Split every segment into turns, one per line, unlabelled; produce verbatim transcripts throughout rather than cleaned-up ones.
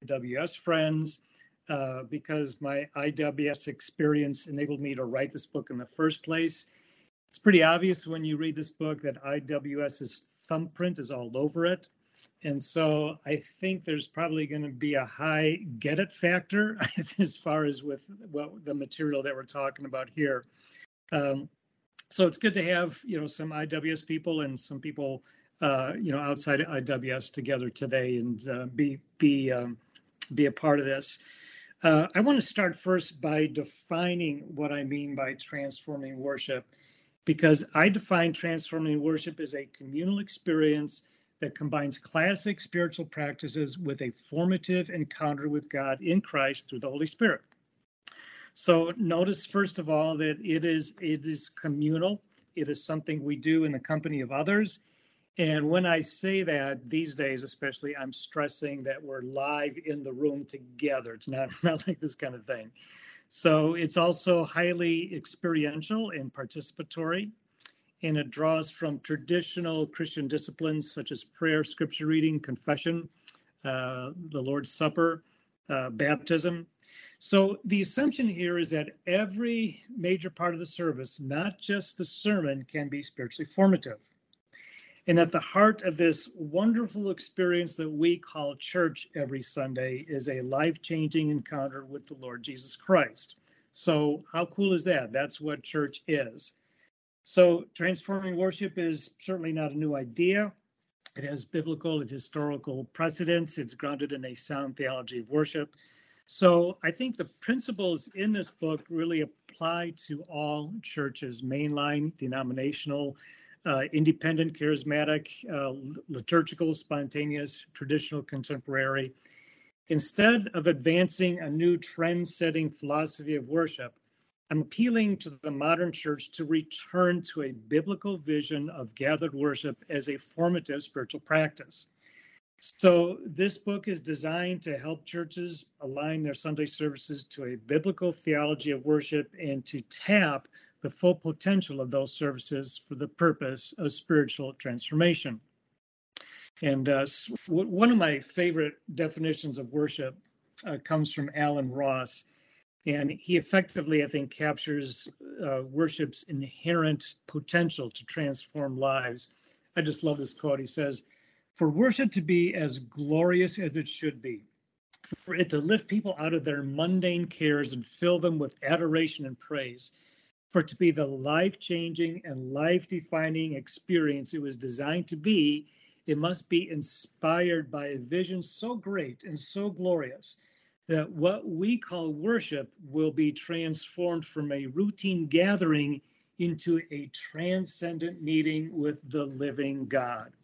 W S friends uh, because my I W S experience enabled me to write this book in the first place. It's pretty obvious when you read this book that IWS's thumbprint is all over it. And so I think there's probably going to be a high get it factor as far as with what the material that we're talking about here. Um, so it's good to have, you know, some I W S people and some people, uh, you know, outside I W S together today and uh, be be um, be a part of this. Uh, I want to start first by defining what I mean by transforming worship, because I define transforming worship as a communal experience that combines classic spiritual practices with a formative encounter with God in Christ through the Holy Spirit. So notice, first of all, that it is it is communal. It is something we do in the company of others. And when I say that these days, especially, I'm stressing that we're live in the room together. It's not, not like this kind of thing. So it's also highly experiential and participatory. And it draws from traditional Christian disciplines such as prayer, scripture reading, confession, uh, the Lord's Supper, uh, baptism. So the assumption here is that every major part of the service, not just the sermon, can be spiritually formative. And at the heart of this wonderful experience that we call church every Sunday is a life-changing encounter with the Lord Jesus Christ. So how cool is that? That's what church is. So transforming worship is certainly not a new idea. It has biblical and historical precedents. It's grounded in a sound theology of worship. So I think the principles in this book really apply to all churches, mainline, denominational, uh, independent, charismatic, uh, liturgical, spontaneous, traditional, contemporary. Instead of advancing a new trend-setting philosophy of worship, I'm appealing to the modern church to return to a biblical vision of gathered worship as a formative spiritual practice. So this book is designed to help churches align their Sunday services to a biblical theology of worship and to tap the full potential of those services for the purpose of spiritual transformation. And uh, one of my favorite definitions of worship uh, comes from Alan Ross. And he effectively, I think, captures uh, worship's inherent potential to transform lives. I just love this quote. He says, "For worship to be as glorious as it should be, for it to lift people out of their mundane cares and fill them with adoration and praise, for it to be the life-changing and life-defining experience it was designed to be, it must be inspired by a vision so great and so glorious that what we call worship will be transformed from a routine gathering into a transcendent meeting with the living God."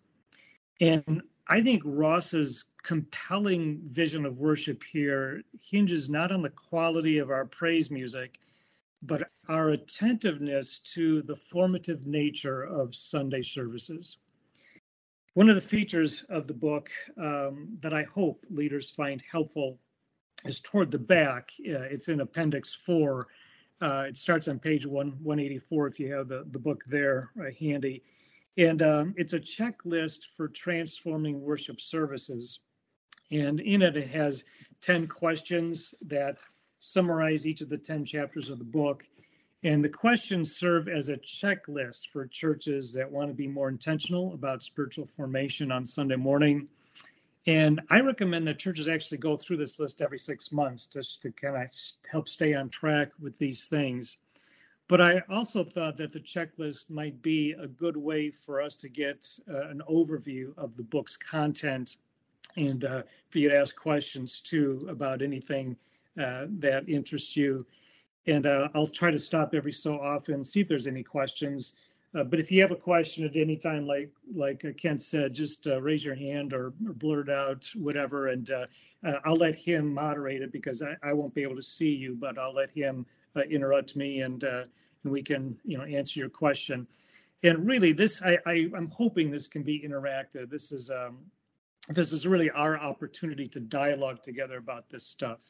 And I think Ross's compelling vision of worship here hinges not on the quality of our praise music, but our attentiveness to the formative nature of Sunday services. One of the features of the book um, that I hope leaders find helpful is toward the back. Uh, it's in Appendix four. Uh, it starts on page one, one eighty-four if you have the, the book there uh, handy. And um, it's a checklist for transforming worship services. And in it, it has ten questions that summarize each of the ten chapters of the book. And the questions serve as a checklist for churches that want to be more intentional about spiritual formation on Sunday morning. And I recommend that churches actually go through this list every six months just to kind of help stay on track with these things. But I also thought that the checklist might be a good way for us to get uh, an overview of the book's content and uh, for you to ask questions too about anything uh, that interests you. And uh, I'll try to stop every so often, see if there's any questions. Uh, but if you have a question at any time, like like Kent said, just uh, raise your hand or, or blurt out whatever, and uh, uh, I'll let him moderate it because I, I won't be able to see you, but I'll let him uh, interrupt me, and uh, and we can you know answer your question. And really, this I, I I'm hoping this can be interactive. This is um, this is really our opportunity to dialogue together about this stuff.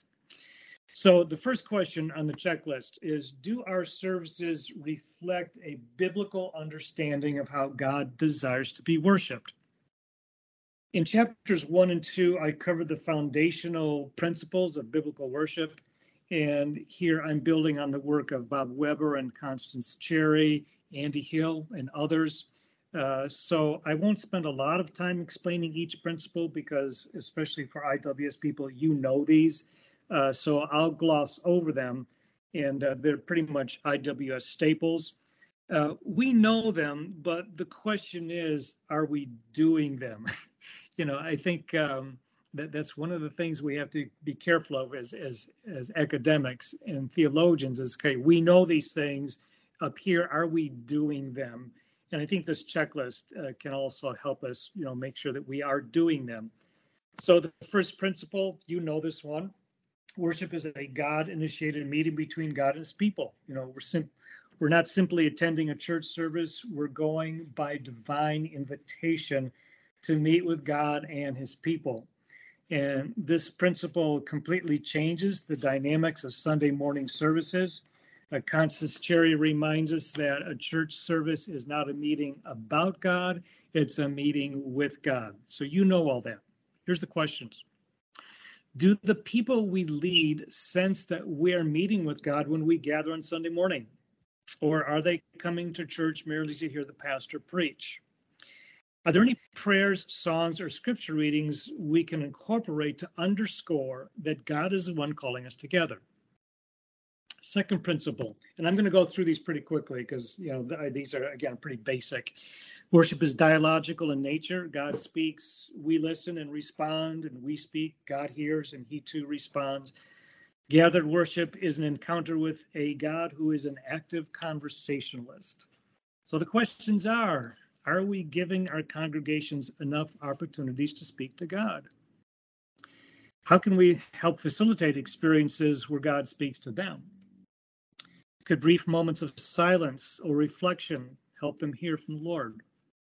So the first question on the checklist is, do our services reflect a biblical understanding of how God desires to be worshiped? In chapters one and two, I covered the foundational principles of biblical worship. And here I'm building on the work of Bob Weber and Constance Cherry, Andy Hill, and others. Uh, so I won't spend a lot of time explaining each principle because, especially for I W S people, you know these. Uh, so I'll gloss over them, and uh, they're pretty much I W S staples. Uh, we know them, but the question is, are we doing them? you know, I think um, that that's one of the things we have to be careful of as as as academics and theologians. Is okay, we know these things up here. Are we doing them? And I think this checklist uh, can also help us, you know, make sure that we are doing them. So the first principle, you know this one. Worship is a God-initiated meeting between God and His people. You know, we're sim- we're not simply attending a church service. We're going by divine invitation to meet with God and His people. And this principle completely changes the dynamics of Sunday morning services. Uh, Constance Cherry reminds us that a church service is not a meeting about God, it's a meeting with God. So you know all that. Here's the questions. Do the people we lead sense that we're meeting with God when we gather on Sunday morning? Or are they coming to church merely to hear the pastor preach? Are there any prayers, songs, or scripture readings we can incorporate to underscore that God is the one calling us together? Second principle, and I'm going to go through these pretty quickly because you know these are again pretty basic. Worship is dialogical in nature. God speaks, we listen and respond, and we speak, God hears, and He too responds. Gathered worship is an encounter with a God who is an active conversationalist. So the questions are, are we giving our congregations enough opportunities to speak to God? How can we help facilitate experiences where God speaks to them? Could brief moments of silence or reflection help them hear from the Lord?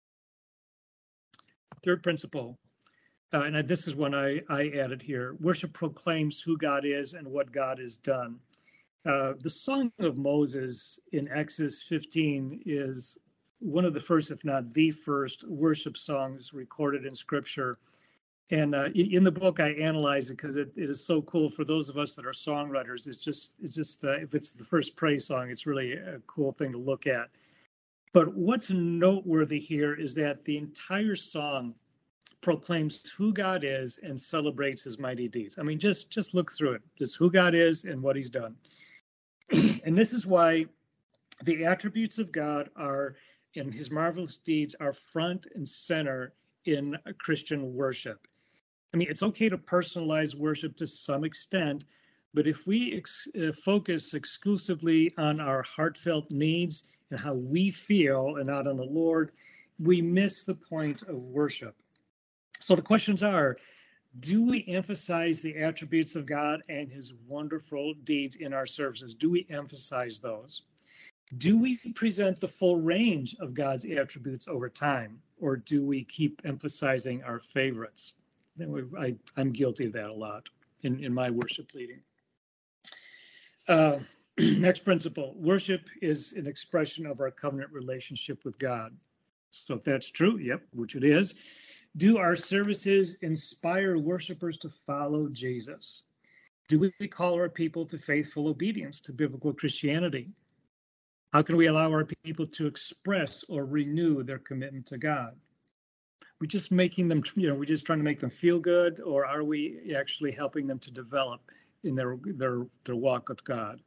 Third principle, uh, and this is one I, I added here, worship proclaims who God is and what God has done. Uh, the Song of Moses in Exodus fifteen is one of the first, if not the first, worship songs recorded in Scripture. And uh, in the book, I analyze it because it, it is so cool for those of us that are songwriters. It's just, it's just uh, if it's the first praise song, it's really a cool thing to look at. But what's noteworthy here is that the entire song proclaims who God is and celebrates His mighty deeds. I mean, just just look through it. Just who God is and what He's done. And this is why the attributes of God are, and His marvelous deeds are front and center in Christian worship. I mean, it's okay to personalize worship to some extent, but if we ex- uh, focus exclusively on our heartfelt needs and how we feel and not on the Lord, we miss the point of worship. So the questions are, do we emphasize the attributes of God and His wonderful deeds in our services? Do we emphasize those? Do we present the full range of God's attributes over time, or do we keep emphasizing our favorites? I, I'm guilty of that a lot in, in my worship leading. Uh, next principle, worship is an expression of our covenant relationship with God. So if that's true, yep, which it is, do our services inspire worshipers to follow Jesus? Do we call our people to faithful obedience to biblical Christianity? How can we allow our people to express or renew their commitment to God? We're just making them, you know, we're just trying to make them feel good, or are we actually helping them to develop in their their their walk with God?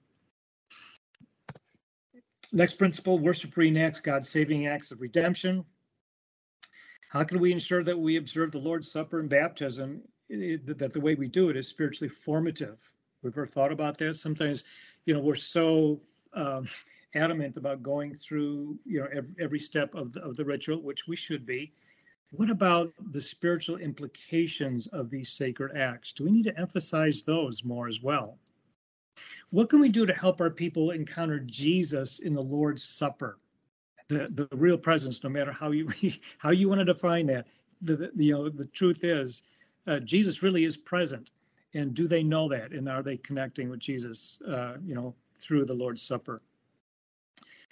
Next principle, worship reenacts God's saving acts of redemption. How can we ensure that we observe the Lord's Supper and baptism, that the way we do it is spiritually formative? We've ever thought about this? Sometimes, you know, we're so um, adamant about going through, you know, every, every step of the, of the ritual, which we should be. What about the spiritual implications of these sacred acts? Do we need to emphasize those more as well? What can we do to help our people encounter Jesus in the Lord's Supper? The, the real presence, no matter how you how you want to define that. The, the you know the truth is, uh, Jesus really is present, and do they know that? And are they connecting with Jesus? Uh, you know, through the Lord's Supper.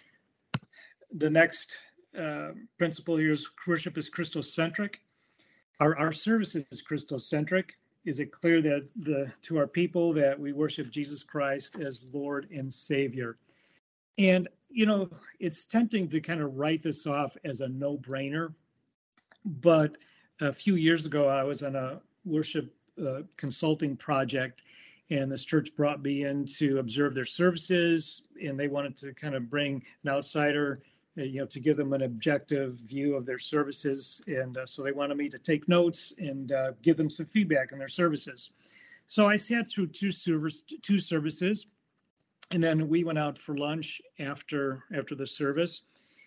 The next uh, principle here is worship is Christocentric. Our, our service is Christocentric. Is it clear that the to our people that we worship Jesus Christ as Lord and Savior? And, you know, it's tempting to kind of write this off as a no-brainer. But a few years ago, I was on a worship uh, consulting project, and this church brought me in to observe their services, and they wanted to kind of bring an outsider, uh, you know, to give them an objective view of their services. And uh, so they wanted me to take notes and uh, give them some feedback on their services. So I sat through two service, two services. And then we went out for lunch after after the service,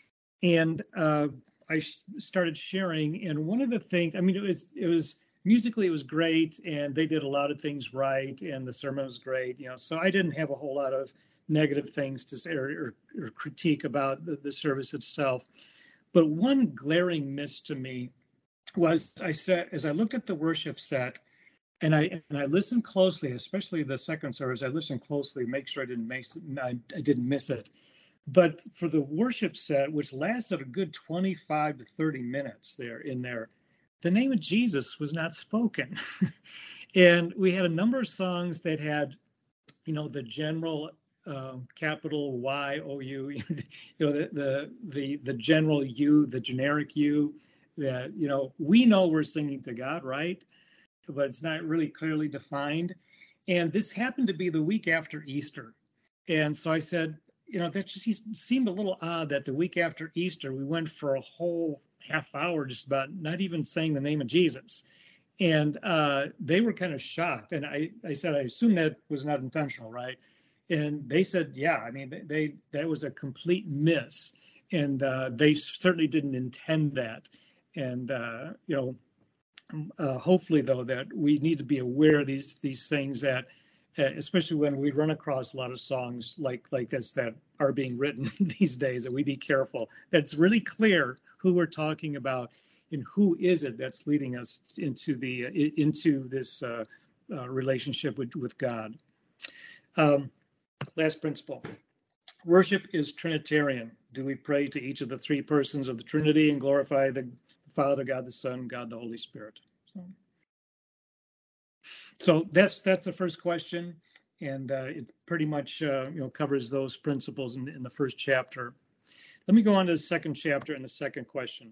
and uh, I started sharing. And one of the things, I mean, it was it was musically it was great, and they did a lot of things right, and the sermon was great, you know. So I didn't have a whole lot of negative things to say or, or, or critique about the, the service itself. But one glaring miss to me was I said, as I looked at the worship set. And I and I listened closely, especially the second service. I listened closely, make sure I didn't miss I, I didn't miss it. But for the worship set, which lasted a good twenty-five to thirty minutes there in there, the name of Jesus was not spoken. And we had a number of songs that had, you know, the general uh, capital Y O U, you know, the the the the general U, the generic U. That, you know, we know we're singing to God, right? But it's not really clearly defined. And this happened to be the week after Easter. And so I said, you know, that just seemed a little odd that the week after Easter, we went for a whole half hour just about not even saying the name of Jesus. And uh, they were kind of shocked. And I, I said, I assume that was not intentional, right? And they said, yeah, I mean, they, they that was a complete miss. And uh, they certainly didn't intend that. And, uh, you know, Uh, hopefully, though, that we need to be aware of these these things that, uh, especially when we run across a lot of songs like like this that are being written these days, that we be careful. That it's really clear who we're talking about and who is it that's leading us into the uh, into this uh, uh, relationship with with God. Um, last principle: worship is Trinitarian. Do we pray to each of the three persons of the Trinity and glorify the Father, God the Son, God the Holy Spirit? So that's that's the first question, and uh, it pretty much uh, you know covers those principles in, in the first chapter. Let me go on to the second chapter and the second question.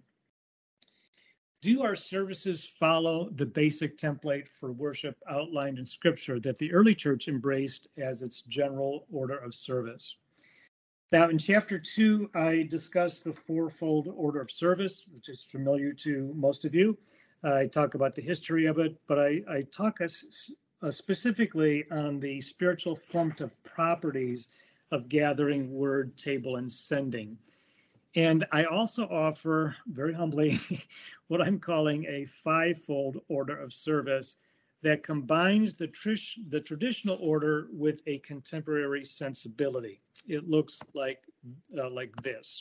Do our services follow the basic template for worship outlined in Scripture that the early church embraced as its general order of service? Now, in chapter two, I discuss the fourfold order of service, which is familiar to most of you. Uh, I talk about the history of it, but I, I talk as, uh, specifically on the spiritual formative properties of gathering, word, table, and sending. And I also offer, very humbly, what I'm calling a fivefold order of service that combines the, tr- the traditional order with a contemporary sensibility. It looks like uh, like this.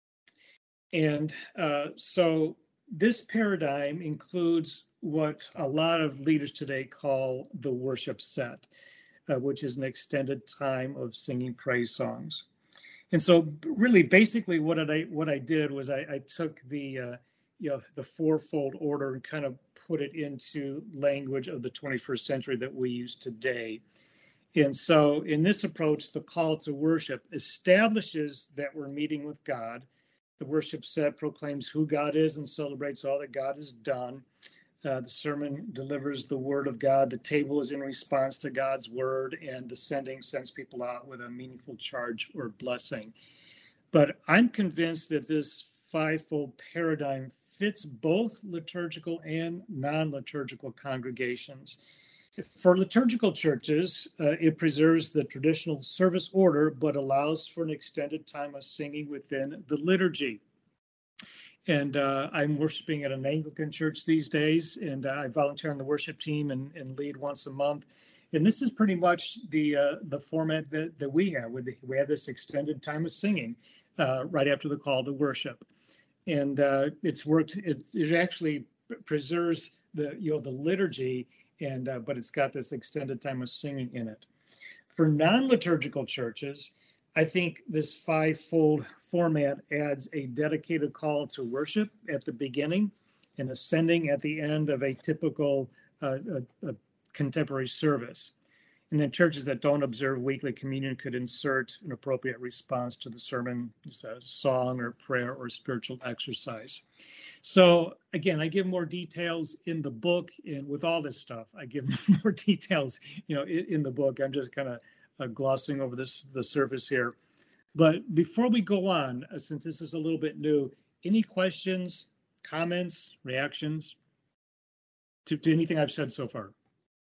And uh, so this paradigm includes what a lot of leaders today call the worship set, uh, which is an extended time of singing praise songs. And so really, basically what I what I did was I, I took the uh, you know the fourfold order and kind of put it into language of the twenty-first century that we use today. And so in this approach, the call to worship establishes that we're meeting with God. The worship set proclaims who God is and celebrates all that God has done. Uh, the sermon delivers the word of God. The table is in response to God's word, and the sending sends people out with a meaningful charge or blessing. But I'm convinced that this fivefold paradigm fits both liturgical and non-liturgical congregations. For liturgical churches, uh, it preserves the traditional service order, but allows for an extended time of singing within the liturgy. And uh, I'm worshiping at an Anglican church these days, and uh, I volunteer on the worship team and, and lead once a month. And this is pretty much the uh, the format that, that we have. With the, we have this extended time of singing uh, right after the call to worship, and uh, it's worked. It, it actually preserves the you know the liturgy, and uh, but it's got this extended time of singing in it. For non-liturgical churches, I think this fivefold format adds a dedicated call to worship at the beginning, and ascending at the end of a typical uh, a, a contemporary service. And then churches that don't observe weekly communion could insert an appropriate response to the sermon, a song or prayer or spiritual exercise. So again, I give more details in the book, and with all this stuff, I give more details, you know, in, in the book. I'm just kind of uh, glossing over this the surface here. But before we go on, uh, since this is a little bit new, any questions, comments, reactions to, to anything I've said so far?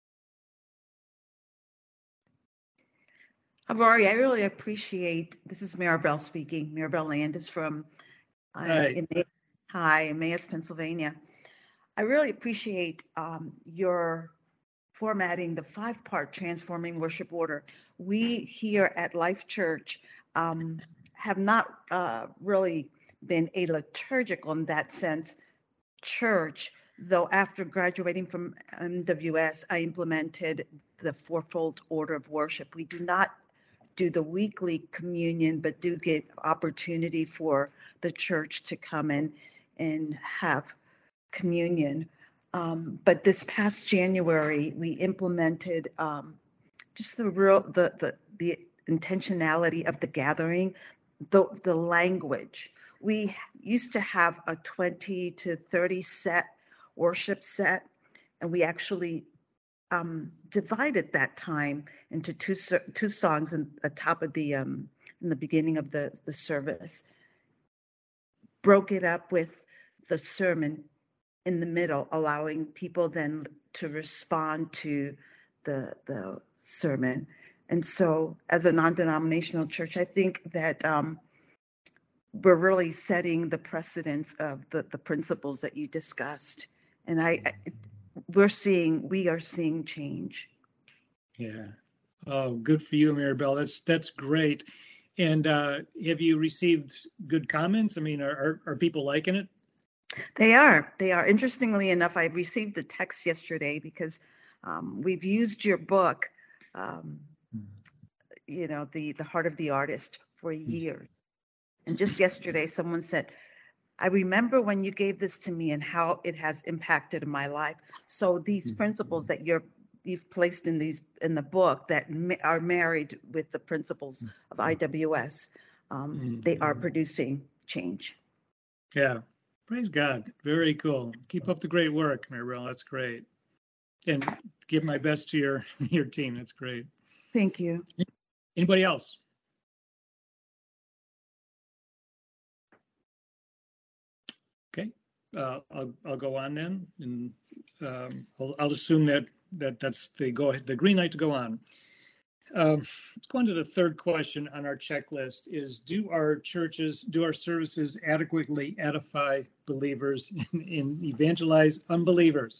Rory, I really appreciate, this is Maribel speaking, Maribel Landis from uh,
Hi.
Emmaus, hi, Emmaus, Pennsylvania. I really appreciate um, your formatting the five-part Transforming Worship Order. We here at Life Church um, have not uh, really been a liturgical in that sense church, though after graduating from M W S, I implemented the fourfold order of worship. We do not do the weekly communion, but do get opportunity for the church to come in and have communion. Um, but this past January, we implemented um, just the real, the, the, the intentionality of the gathering, the, the language. We used to have a twenty to thirty set worship set, and we actually um, divided that time into two two songs in the top of the um, in the beginning of the, the service, broke it up with the sermon in the middle, allowing people then to respond to the the sermon. And so as a non-denominational church, I think that um, we're really setting the precedence of the, the principles that you discussed. And I, I we're seeing, we are seeing change.
Yeah. Oh, good for you, Maribel. That's that's great. And uh, have you received good comments? I mean, are, are are people liking it?
They are. They are. Interestingly enough, I received a text yesterday because um, we've used your book, um, you know, the the Heart of the Artist, for years. And just yesterday, someone said, I remember when you gave this to me and how it has impacted my life. So these principles that you're you've placed in these in the book that ma- are married with the principles of I W S, um, mm-hmm. they are producing change.
Yeah, praise God. Very cool. Keep up the great work, Maribel. That's great. And give my best to your your team. That's great.
Thank you.
Anybody else? Okay, uh, I'll I'll go on then, and um, I'll, I'll assume that that that's the go ahead, the green light to go on. Um, let's go on to the third question on our checklist: is do our churches, do our services adequately edify believers and, and evangelize unbelievers?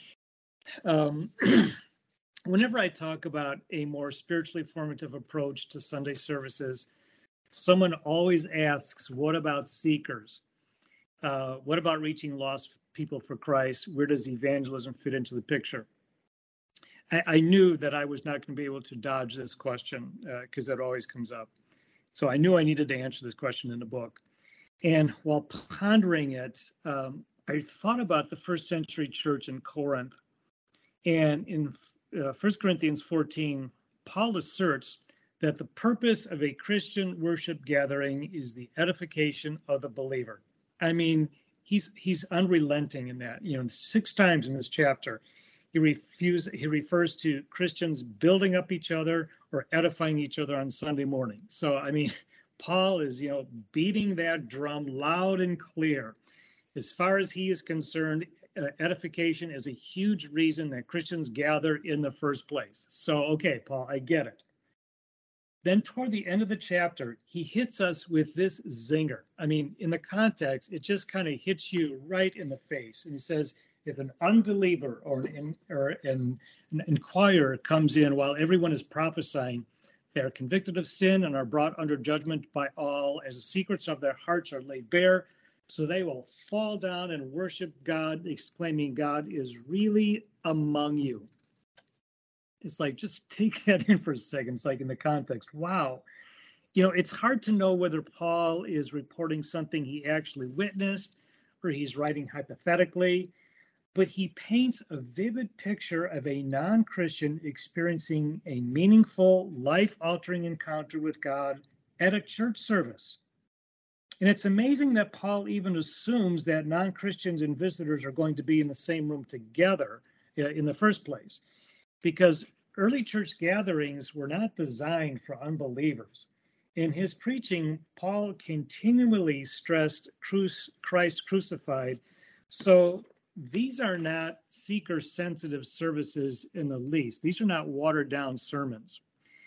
Um, whenever I talk about a more spiritually formative approach to Sunday services, someone always asks, "What about seekers? Uh, what about reaching lost people for Christ? Where does evangelism fit into the picture?" I, I knew that I was not going to be able to dodge this question because uh, that always comes up. So I knew I needed to answer this question in the book. And while pondering it, um, I thought about the first century church in Corinth. And in uh, First Corinthians fourteen, Paul asserts that the purpose of a Christian worship gathering is the edification of the believer. I mean, he's he's unrelenting in that. You know, six times in this chapter, he refuse he refers to Christians building up each other or edifying each other on Sunday morning. So, I mean, Paul is, you know, beating that drum loud and clear. As far as he is concerned, uh, edification is a huge reason that Christians gather in the first place. So, okay, Paul, I get it. Then toward the end of the chapter, he hits us with this zinger. I mean, in the context, it just kind of hits you right in the face. And he says, if an unbeliever or an, or an, an inquirer comes in while everyone is prophesying, they are convicted of sin and are brought under judgment by all, as the secrets of their hearts are laid bare. So they will fall down and worship God, exclaiming, God is really among you. It's like, just take that in for a second. It's like in the context, wow. You know, it's hard to know whether Paul is reporting something he actually witnessed or he's writing hypothetically, but he paints a vivid picture of a non-Christian experiencing a meaningful, life-altering encounter with God at a church service. And it's amazing that Paul even assumes that non-Christians and visitors are going to be in the same room together in the first place, because early church gatherings were not designed for unbelievers. In his preaching, Paul continually stressed Christ crucified. So these are not seeker-sensitive services in the least. These are not watered-down sermons.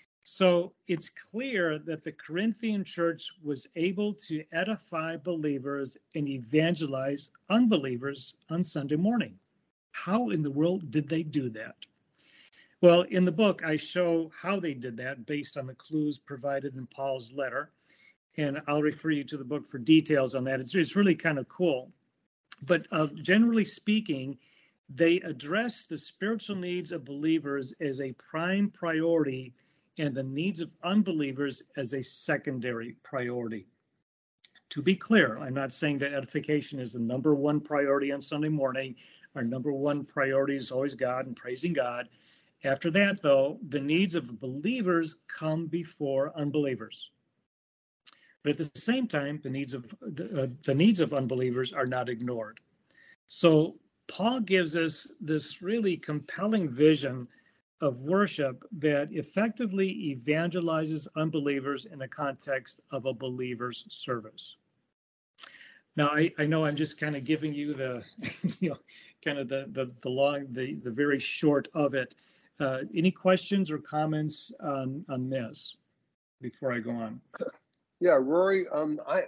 So it's clear that the Corinthian church was able to edify believers and evangelize unbelievers on Sunday morning. How in the world did they do that? Well, in the book, I show how they did that based on the clues provided in Paul's letter. And I'll refer you to the book for details on that. It's, it's really kind of cool. But uh, generally speaking, they address the spiritual needs of believers as a prime priority and the needs of unbelievers as a secondary priority. To be clear, I'm not saying that edification is the number one priority on Sunday morning. Our number one priority is always God and praising God. After that, though, the needs of believers come before unbelievers. But at the same time, the needs of the, uh, the needs of unbelievers are not ignored. So Paul gives us this really compelling vision of worship that effectively evangelizes unbelievers in the context of a believer's service. Now, I, I know I'm just kind of giving you the, you know, kind of the the, the long, the, the very short of it. Uh, any questions or comments on, on this before I go on?
Yeah, Rory, um, I,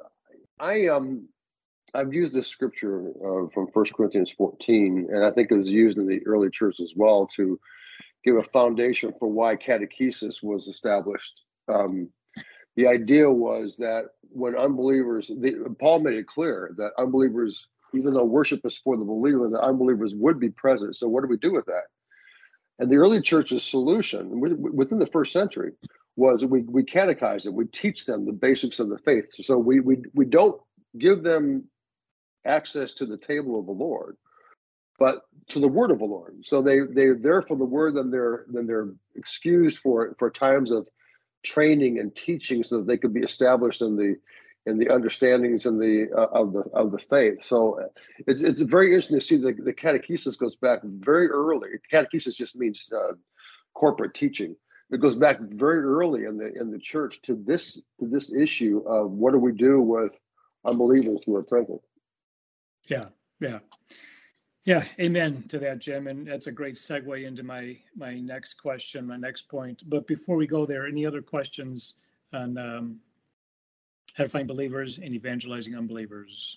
I, um, I've used this scripture uh, from First Corinthians fourteen, and I think it was used in the early church as well to give a foundation for why catechesis was established. Um, the idea was that when unbelievers, the, Paul made it clear that unbelievers, even though worship is for the believer, that unbelievers would be present. So what do we do with that? And the early church's solution within the first century was we we catechize them, we teach them the basics of the faith. So we we we don't give them access to the table of the Lord, but to the word of the Lord. So they they're there for the word, then they're then they're excused for for times of training and teaching, so that they could be established in the in the understandings and the uh, of the of the faith. So it's it's very interesting to see the the catechesis goes back very early. Catechesis just means uh, corporate teaching. It goes back very early in the in the church to this to this issue of what do we do with unbelievers who are present.
Yeah, yeah, yeah. Amen to that, Jim. And that's a great segue into my my next question, my next point. But before we go there, any other questions on um, edifying believers and evangelizing unbelievers?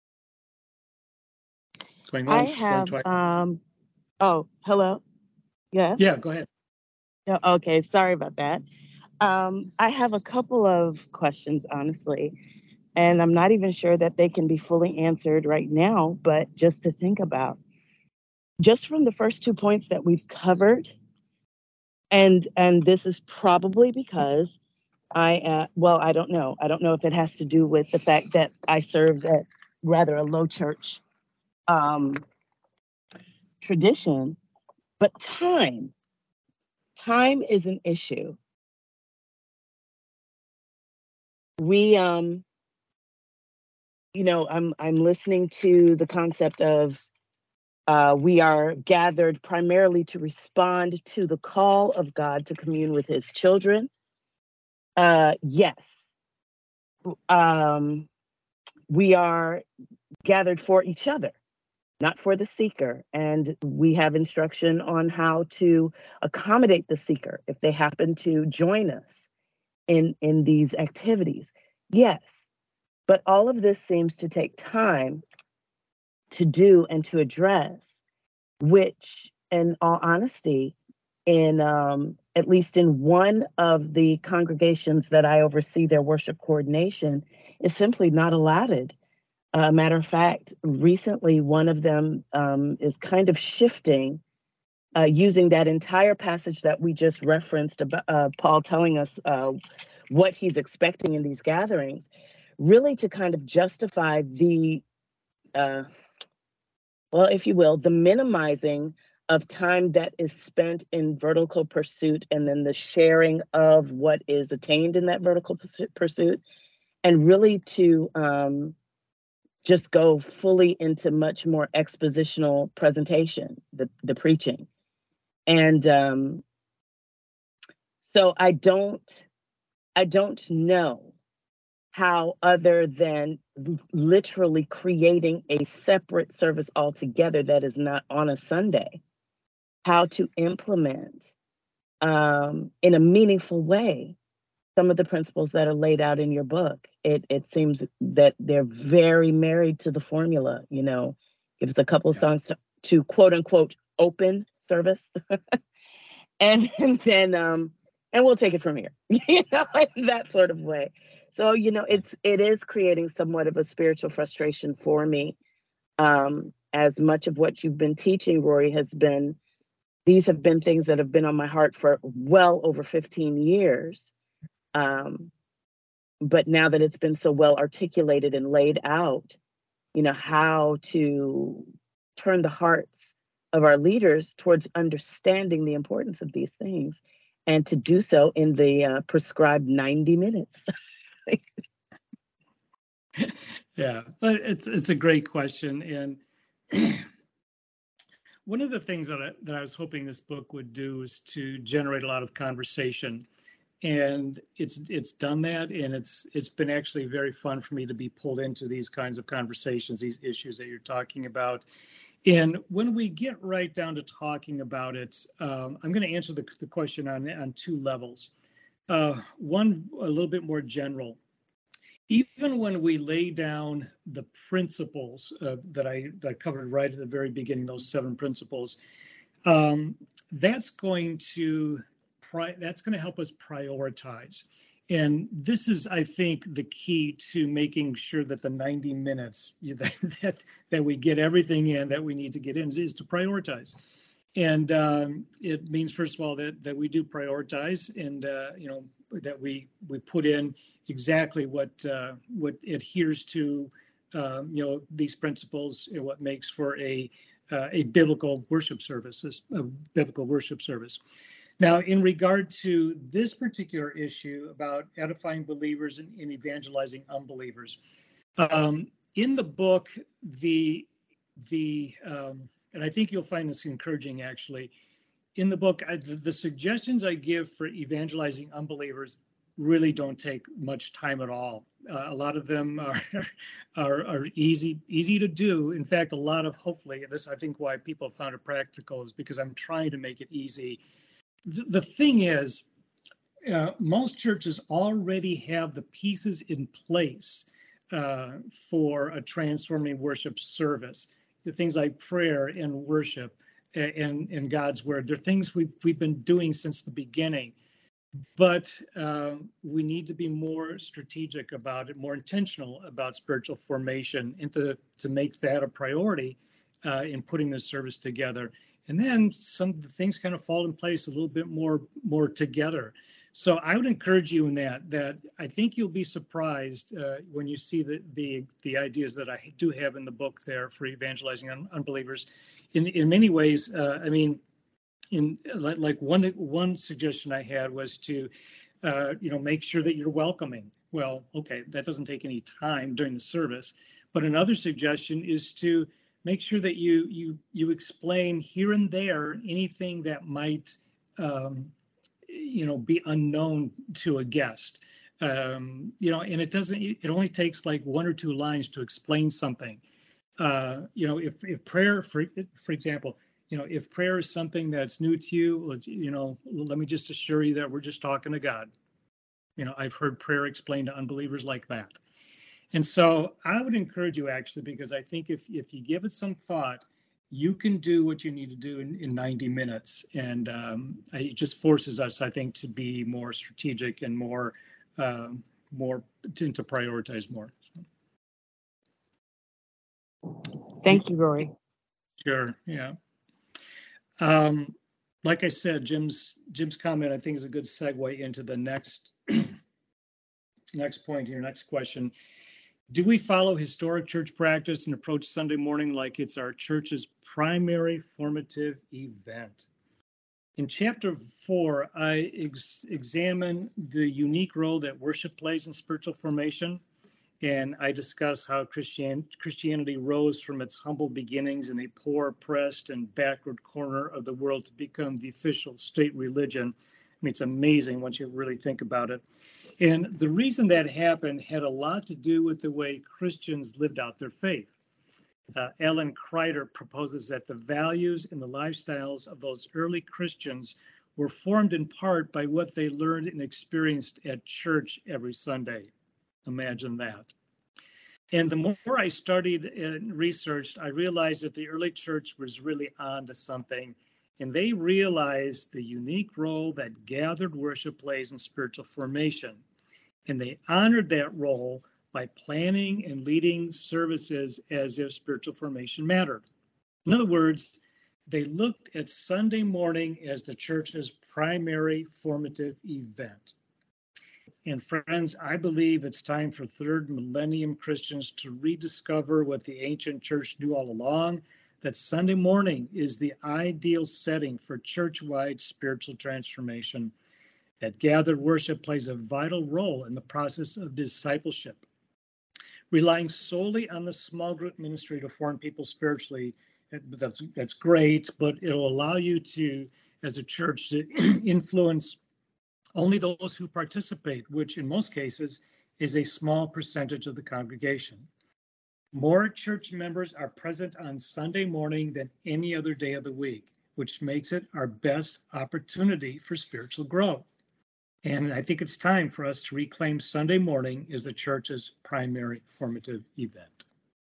Going once,
I have,
going twice.
Um, oh, hello. Yes.
Yeah, go ahead.
Yeah, okay, sorry about that. Um, I have a couple of questions, honestly, and I'm not even sure that they can be fully answered right now, but just to think about. Just from the first two points that we've covered, and and this is probably because I, uh, well, I don't know. I don't know if it has to do with the fact that I served at rather a low church um, tradition, but time. Time is an issue. We, um, you know, I'm I'm listening to the concept of uh, we are gathered primarily to respond to the call of God to commune with His children. Uh, yes, um, we are gathered for each other, not for the seeker. And we have instruction on how to accommodate the seeker if they happen to join us in, in these activities. Yes, but all of this seems to take time to do and to address, which, in all honesty, in um, at least in one of the congregations that I oversee their worship coordination, is simply not allowed. A uh, matter of fact, recently one of them um, is kind of shifting, uh, using that entire passage that we just referenced about uh, Paul telling us uh, what he's expecting in these gatherings, really to kind of justify the uh, well, if you will, the minimizing of time that is spent in vertical pursuit, and then the sharing of what is attained in that vertical pursuit, and really to um, just go fully into much more expositional presentation, the, the preaching. And um, so I don't, I don't know how, other than literally creating a separate service altogether that is not on a Sunday, how to implement um, in a meaningful way some of the principles that are laid out in your book. It it seems that they're very married to the formula, you know, give us a couple of
Yeah.
songs to, to quote unquote open service. and, and then um and we'll take it from here, you know, like that sort of way. So, you know, it's it is creating somewhat of a spiritual frustration for me. Um, as much of what you've been teaching, Rory, has been, these have been things that have been on my heart for well over fifteen years. Um, but now that it's been so well articulated and laid out, you know, how to turn the hearts of our leaders towards understanding the importance of these things, and to do so in the uh, prescribed ninety minutes.
Yeah, but it's it's a great question, and one of the things that I, that I was hoping this book would do is to generate a lot of conversation, and it's it's done that, and it's it's been actually very fun for me to be pulled into these kinds of conversations, these issues that you're talking about. And when we get right down to talking about it, um, I'm going to answer the, the question on on two levels. Uh, one, a little bit more general. Even when we lay down the principles uh, that I, that I covered right at the very beginning, those seven principles, um, that's going to pri- that's going to help us prioritize. And this is, I think, the key to making sure that the ninety minutes that that, that we get everything in that we need to get in is to prioritize. And um, it means, first of all, that that we do prioritize, and uh, you know, that we we put in exactly what uh, what adheres to um, you know, these principles, and what makes for a uh, a biblical worship service, a biblical worship service. Now, in regard to this particular issue about edifying believers and, and evangelizing unbelievers, um, in the book, the the um, and I think you'll find this encouraging, actually. In the book, I, the, the suggestions I give for evangelizing unbelievers really don't take much time at all. Uh, a lot of them are, are are easy easy to do. In fact, a lot of, hopefully, this, I think why people found it practical is because I'm trying to make it easy. The, the thing is, uh, most churches already have the pieces in place uh, for a transforming worship service. The things like prayer and worship and, and God's word. They're things we've, we've been doing since the beginning. But uh, we need to be more strategic about it, more intentional about spiritual formation, and to, to make that a priority uh, in putting this service together. And then some of the things kind of fall in place a little bit more, more together. So I would encourage you in that, that I think you'll be surprised uh, when you see the, the the ideas that I do have in the book there for evangelizing un- unbelievers. In in many ways, uh, I mean, in like, like one one suggestion I had was to, uh, you know, make sure that you're welcoming. Well, okay, that doesn't take any time during the service, but another suggestion is to make sure that you you you explain here and there anything that might um, you know, be unknown to a guest. Um, you know, and it doesn't, it only takes like one or two lines to explain something. Uh, you know, if, if prayer, for, for example, you know, if prayer is something that's new to you, you know, let me just assure you that we're just talking to God. You know, I've heard prayer explained to unbelievers like that. And so I would encourage you, actually, because I think if, if you give it some thought, you can do what you need to do in, in ninety minutes. And um, it just forces us, I think, to be more strategic and more, um, more to, to prioritize more.
Thank you, Rory.
Sure. Yeah. Um, like I said, Jim's Jim's comment, I think, is a good segue into the next next point here, next question. Do we follow historic church practice and approach Sunday morning like it's our church's primary formative event? In chapter four, I ex- examine the unique role that worship plays in spiritual formation, and I discuss how Christian- Christianity rose from its humble beginnings in a poor, oppressed, and backward corner of the world to become the official state religion. I mean, it's amazing once you really think about it. And the reason that happened had a lot to do with the way Christians lived out their faith. Uh, Alan Kreider proposes that the values and the lifestyles of those early Christians were formed in part by what they learned and experienced at church every Sunday. Imagine that. And the more I studied and researched, I realized that the early church was really on to something. And they realized the unique role that gathered worship plays in spiritual formation. And they honored that role by planning and leading services as if spiritual formation mattered. In other words, they looked at Sunday morning as the church's primary formative event. And friends, I believe it's time for third millennium Christians to rediscover what the ancient church knew all along, that Sunday morning is the ideal setting for church-wide spiritual transformation, that gathered worship plays a vital role in the process of discipleship. Relying solely on the small group ministry to form people spiritually, that's, that's great, but it'll allow you to, as a church, to influence only those who participate, which in most cases is a small percentage of the congregation. More church members are present on Sunday morning than any other day of the week, which makes it our best opportunity for spiritual growth. And I think it's time for us to reclaim Sunday morning as the church's primary formative event.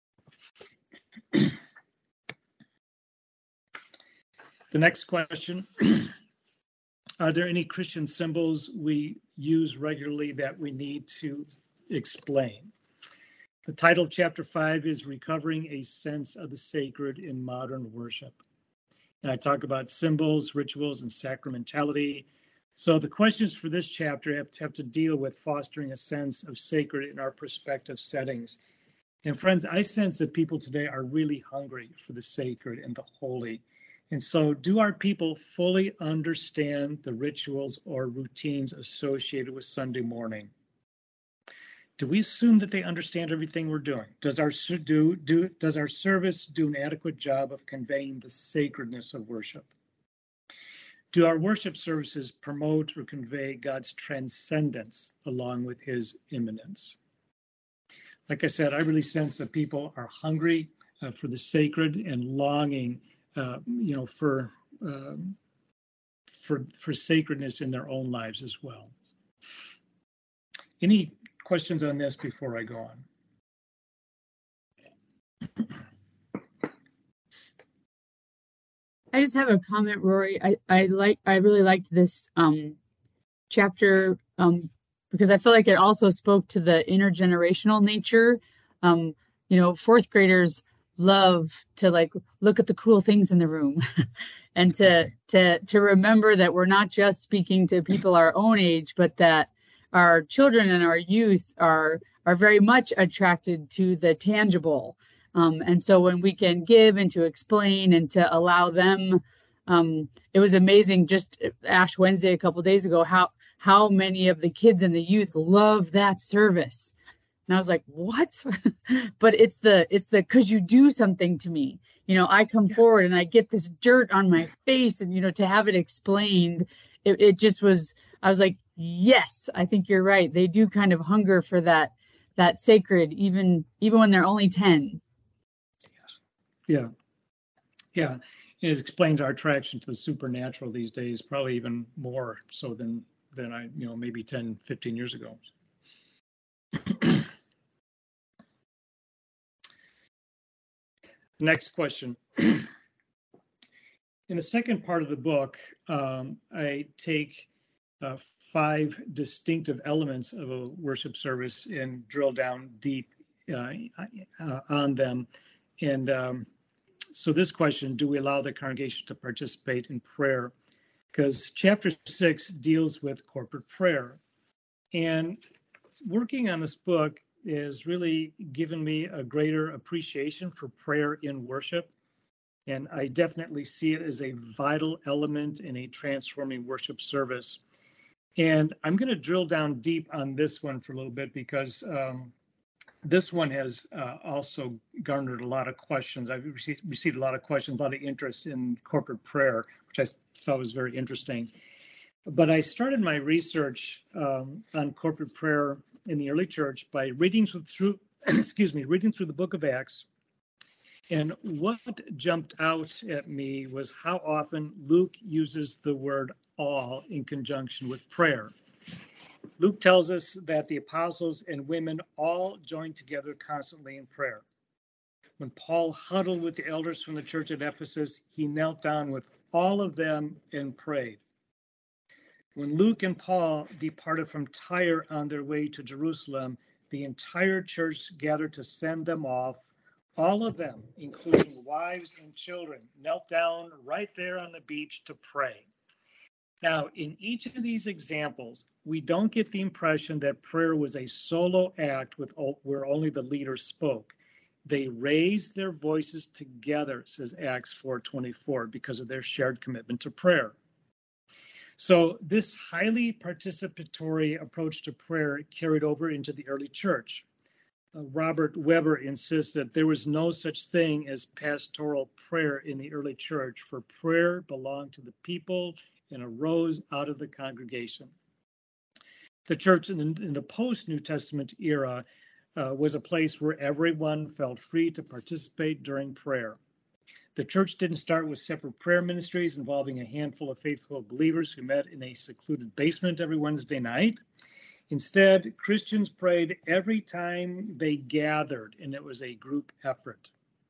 The next question, are there any Christian symbols we use regularly that we need to explain? The title of chapter five is Recovering a Sense of the Sacred in Modern Worship. And I talk about symbols, rituals, and sacramentality. So the questions for this chapter have to, have to deal with fostering a sense of sacred in our prospective settings. And friends, I sense that people today are really hungry for the sacred and the holy. And so do our people fully understand the rituals or routines associated with Sunday morning? Do we assume that they understand everything we're doing? Does our, do, do, does our service do an adequate job of conveying the sacredness of worship? Do our worship services promote or convey God's transcendence along with his immanence? Like I said, I really sense that people are hungry uh, for the sacred and longing, uh, you know, for, um, for, for sacredness in their own lives as well. Any questions on this before I go on?
I just have a comment, Rory. I, I like I really liked this um, chapter um, because I feel like it also spoke to the intergenerational nature. Um, you know, fourth graders love to like look at the cool things in the room and to to to remember that we're not just speaking to people our own age, but that our children and our youth are are very much attracted to the tangible. Um, and so when we can give and to explain and to allow them, um, it was amazing just Ash Wednesday a couple of days ago, how, how many of the kids and the youth love that service. And I was like, what? But it's the, it's the, cause you do something to me, you know, I come forward and I get this dirt on my face and, you know, to have it explained, it, it just was, I was like, yes, I think you're right. They do kind of hunger for that, that sacred, even, even when they're only ten.
Yeah, yeah. And it explains our attraction to the supernatural these days, probably even more so than, than I, you know, maybe ten, fifteen years ago. Next question. In the second part of the book, um, I take uh, five distinctive elements of a worship service and drill down deep uh, uh, on them. And um, so this question, do we allow the congregation to participate in prayer? Because chapter six deals with corporate prayer. And working on this book, has really given me a greater appreciation for prayer in worship. And I definitely see it as a vital element in a transforming worship service. And I'm going to drill down deep on this one for a little bit because um, this one has uh, also garnered a lot of questions. I've received, received a lot of questions, a lot of interest in corporate prayer, which I thought was very interesting. But I started my research um, on corporate prayer in the early church by reading through, excuse me, reading through the book of Acts. And what jumped out at me was how often Luke uses the word all in conjunction with prayer. Luke tells us that the apostles and women all joined together constantly in prayer. When Paul huddled with the elders from the church at Ephesus, he knelt down with all of them and prayed. When Luke and Paul departed from Tyre on their way to Jerusalem, the entire church gathered to send them off. All of them, including wives and children, knelt down right there on the beach to pray. Now, in each of these examples, we don't get the impression that prayer was a solo act with where only the leader spoke. They raised their voices together, says Acts four twenty-four, because of their shared commitment to prayer. So this highly participatory approach to prayer carried over into the early church. Uh, Robert Weber insists that there was no such thing as pastoral prayer in the early church, for prayer belonged to the people and arose out of the congregation. The church in the, in the post-New Testament era uh, was a place where everyone felt free to participate during prayer. The church didn't start with separate prayer ministries involving a handful of faithful believers who met in a secluded basement every Wednesday night. Instead, Christians prayed every time they gathered, and it was a group effort.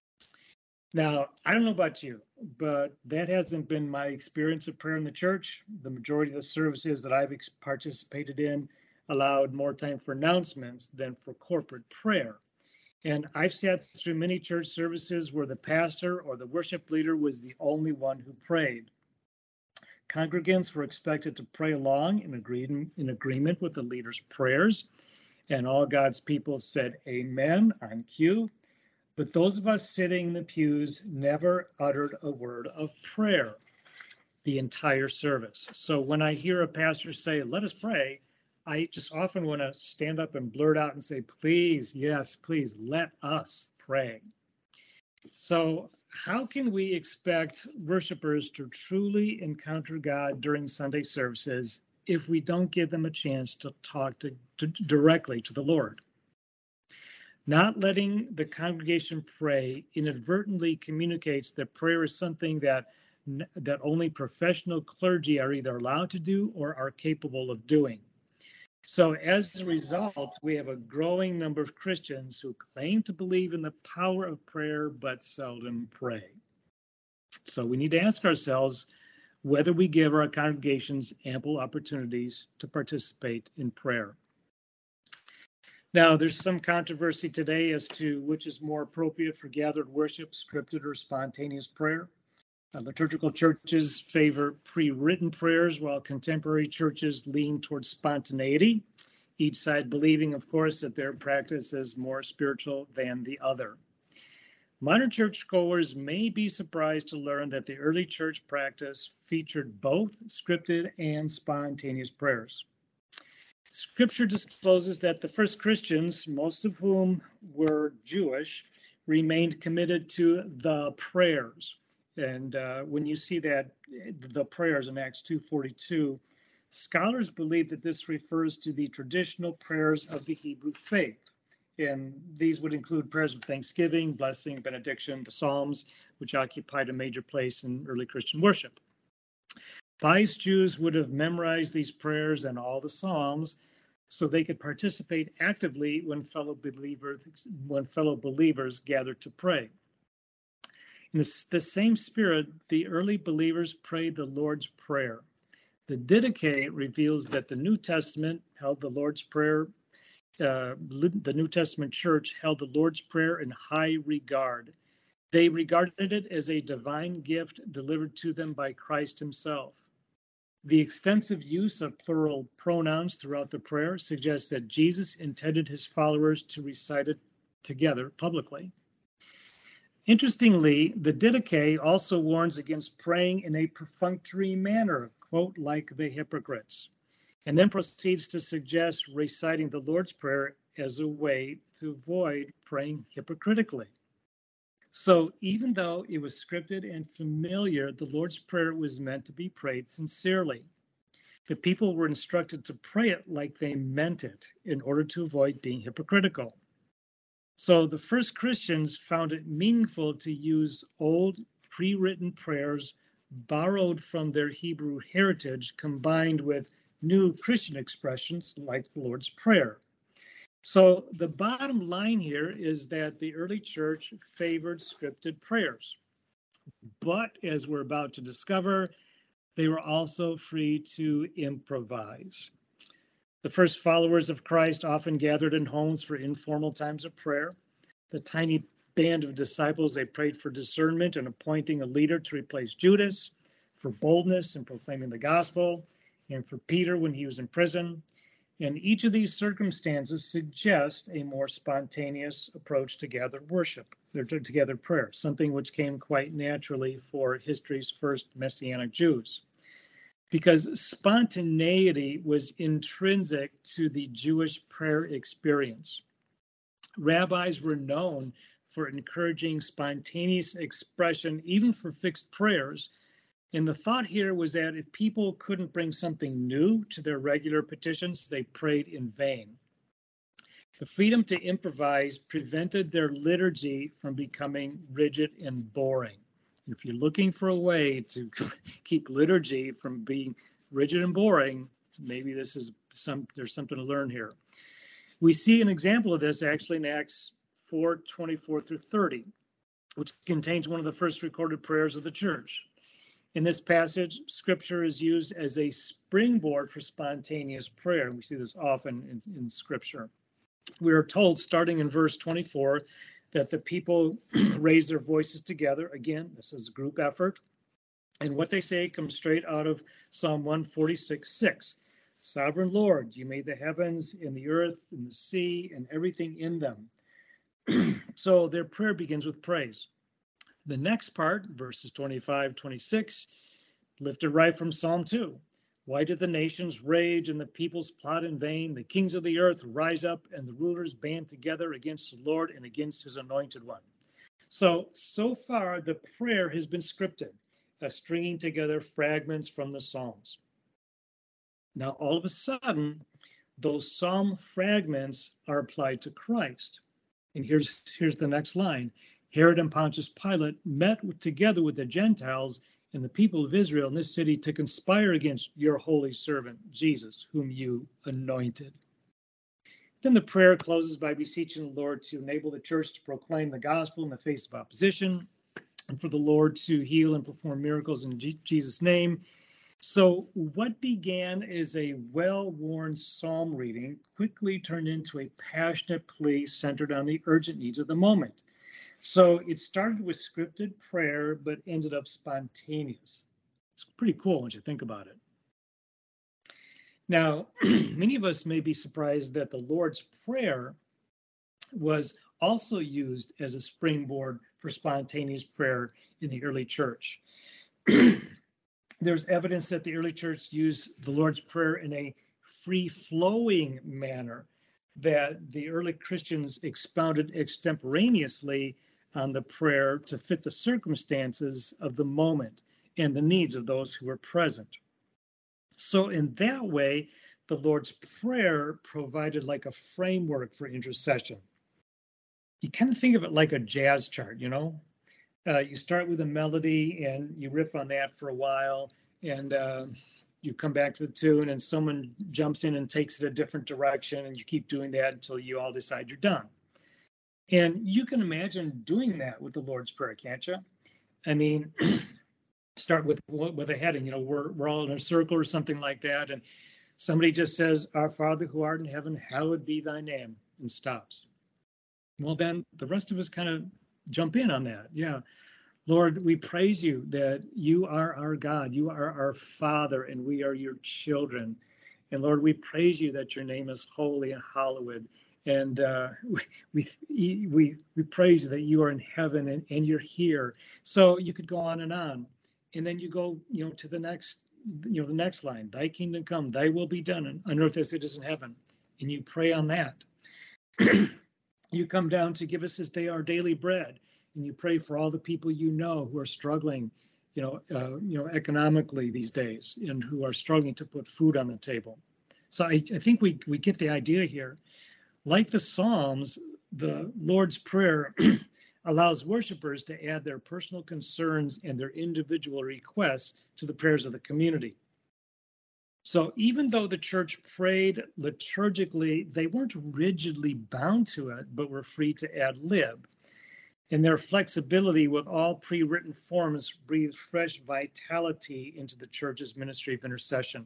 Now, I don't know about you, but that hasn't been my experience of prayer in the church. The majority of the services that I've participated in allowed more time for announcements than for corporate prayer. And I've sat through many church services where the pastor or the worship leader was the only one who prayed. Congregants were expected to pray along in, agree- in agreement with the leader's prayers, and all God's people said amen on cue. But those of us sitting in the pews never uttered a word of prayer the entire service. So when I hear a pastor say, let us pray, I just often want to stand up and blurt out and say, please, yes, please, let us pray. So how can we expect worshipers to truly encounter God during Sunday services if we don't give them a chance to talk to, to directly to the Lord? Not letting the congregation pray inadvertently communicates that prayer is something that, that only professional clergy are either allowed to do or are capable of doing. So as a result, we have a growing number of Christians who claim to believe in the power of prayer, but seldom pray. So we need to ask ourselves whether we give our congregations ample opportunities to participate in prayer. Now, there's some controversy today as to which is more appropriate for gathered worship, scripted or spontaneous prayer. Uh, liturgical churches favor pre-written prayers, while contemporary churches lean towards spontaneity, each side believing, of course, that their practice is more spiritual than the other. Modern churchgoers may be surprised to learn that the early church practice featured both scripted and spontaneous prayers. Scripture discloses that the first Christians, most of whom were Jewish, remained committed to the prayers. And uh, when you see that, the prayers in Acts two forty-two, scholars believe that this refers to the traditional prayers of the Hebrew faith. And these would include prayers of thanksgiving, blessing, benediction, the Psalms, which occupied a major place in early Christian worship. Pious Jews would have memorized these prayers and all the Psalms so they could participate actively when fellow believers, when fellow believers gathered to pray. In this, the same spirit, the early believers prayed the Lord's Prayer. The Didache reveals that the New Testament held the Lord's Prayer, uh, the New Testament church held the Lord's Prayer in high regard. They regarded it as a divine gift delivered to them by Christ himself. The extensive use of plural pronouns throughout the prayer suggests that Jesus intended his followers to recite it together publicly. Interestingly, the Didache also warns against praying in a perfunctory manner, quote, like the hypocrites, and then proceeds to suggest reciting the Lord's Prayer as a way to avoid praying hypocritically. So even though it was scripted and familiar, the Lord's Prayer was meant to be prayed sincerely. The people were instructed to pray it like they meant it in order to avoid being hypocritical. So the first Christians found it meaningful to use old, pre-written prayers borrowed from their Hebrew heritage, combined with new Christian expressions like the Lord's Prayer. So the bottom line here is that the early church favored scripted prayers. But as we're about to discover, they were also free to improvise. The first followers of Christ often gathered in homes for informal times of prayer. The tiny band of disciples, they prayed for discernment and appointing a leader to replace Judas, for boldness in proclaiming the gospel, and for Peter when he was in prison. And each of these circumstances suggest a more spontaneous approach to gathered worship, to gathered prayer, something which came quite naturally for history's first Messianic Jews. Because spontaneity was intrinsic to the Jewish prayer experience. Rabbis were known for encouraging spontaneous expression, even for fixed prayers. And the thought here was that if people couldn't bring something new to their regular petitions, they prayed in vain. The freedom to improvise prevented their liturgy from becoming rigid and boring. If you're looking for a way to keep liturgy from being rigid and boring, maybe this is some there's something to learn here. We see an example of this actually in Acts four, twenty-four through thirty, which contains one of the first recorded prayers of the church. In this passage, scripture is used as a springboard for spontaneous prayer, and we see this often in, in scripture. We are told, starting in verse twenty-four, that the people raise their voices together. Again, this is a group effort. And what they say comes straight out of Psalm one forty-six, six. Sovereign Lord, you made the heavens and the earth and the sea and everything in them. So their prayer begins with praise. The next part, verses twenty-five, twenty-six, lifted right from Psalm two. Why did the nations rage and the peoples plot in vain? The kings of the earth rise up and the rulers band together against the Lord and against his anointed one. So, so far, the prayer has been scripted, uh, stringing together fragments from the Psalms. Now, all of a sudden, those Psalm fragments are applied to Christ. And here's, here's the next line. Herod and Pontius Pilate met with, together with the Gentiles and the people of Israel in this city to conspire against your holy servant, Jesus, whom you anointed. Then the prayer closes by beseeching the Lord to enable the church to proclaim the gospel in the face of opposition, and for the Lord to heal and perform miracles in G- Jesus' name. So what began as a well-worn psalm reading quickly turned into a passionate plea centered on the urgent needs of the moment. So it started with scripted prayer, but ended up spontaneous. It's pretty cool once you think about it. Now, many of us may be surprised that the Lord's Prayer was also used as a springboard for spontaneous prayer in the early church. There's evidence that the early church used the Lord's Prayer in a free-flowing manner that the early Christians expounded extemporaneously on the prayer to fit the circumstances of the moment and the needs of those who were present. So in that way, the Lord's Prayer provided like a framework for intercession. You kind of think of it like a jazz chart, you know? Uh, you start with a melody and you riff on that for a while, and uh, you come back to the tune and someone jumps in and takes it a different direction, and you keep doing that until you all decide you're done. And you can imagine doing that with the Lord's Prayer, can't you? I mean, start with with a heading, you know, we're, we're all in a circle or something like that, and somebody just says, Our Father who art in heaven, hallowed be thy name, and stops. Well, then the rest of us kind of jump in on that. Yeah. Lord, we praise you that you are our God, you are our Father, and we are your children. And Lord, we praise you that your name is holy and hallowed. And uh, we, we we we praise you that you are in heaven and, and you're here. So you could go on and on. And then you go, you know, to the next, you know, the next line, thy kingdom come, thy will be done on earth as it is in heaven. And you pray on that. You come down to give us this day our daily bread. And you pray for all the people you know who are struggling, you know, uh, you know, economically these days, and who are struggling to put food on the table. So I, I think we we get the idea here. Like the Psalms, the Lord's Prayer allows worshipers to add their personal concerns and their individual requests to the prayers of the community. So even though the church prayed liturgically, they weren't rigidly bound to it, but were free to ad lib. And their flexibility with all pre-written forms breathed fresh vitality into the church's ministry of intercession.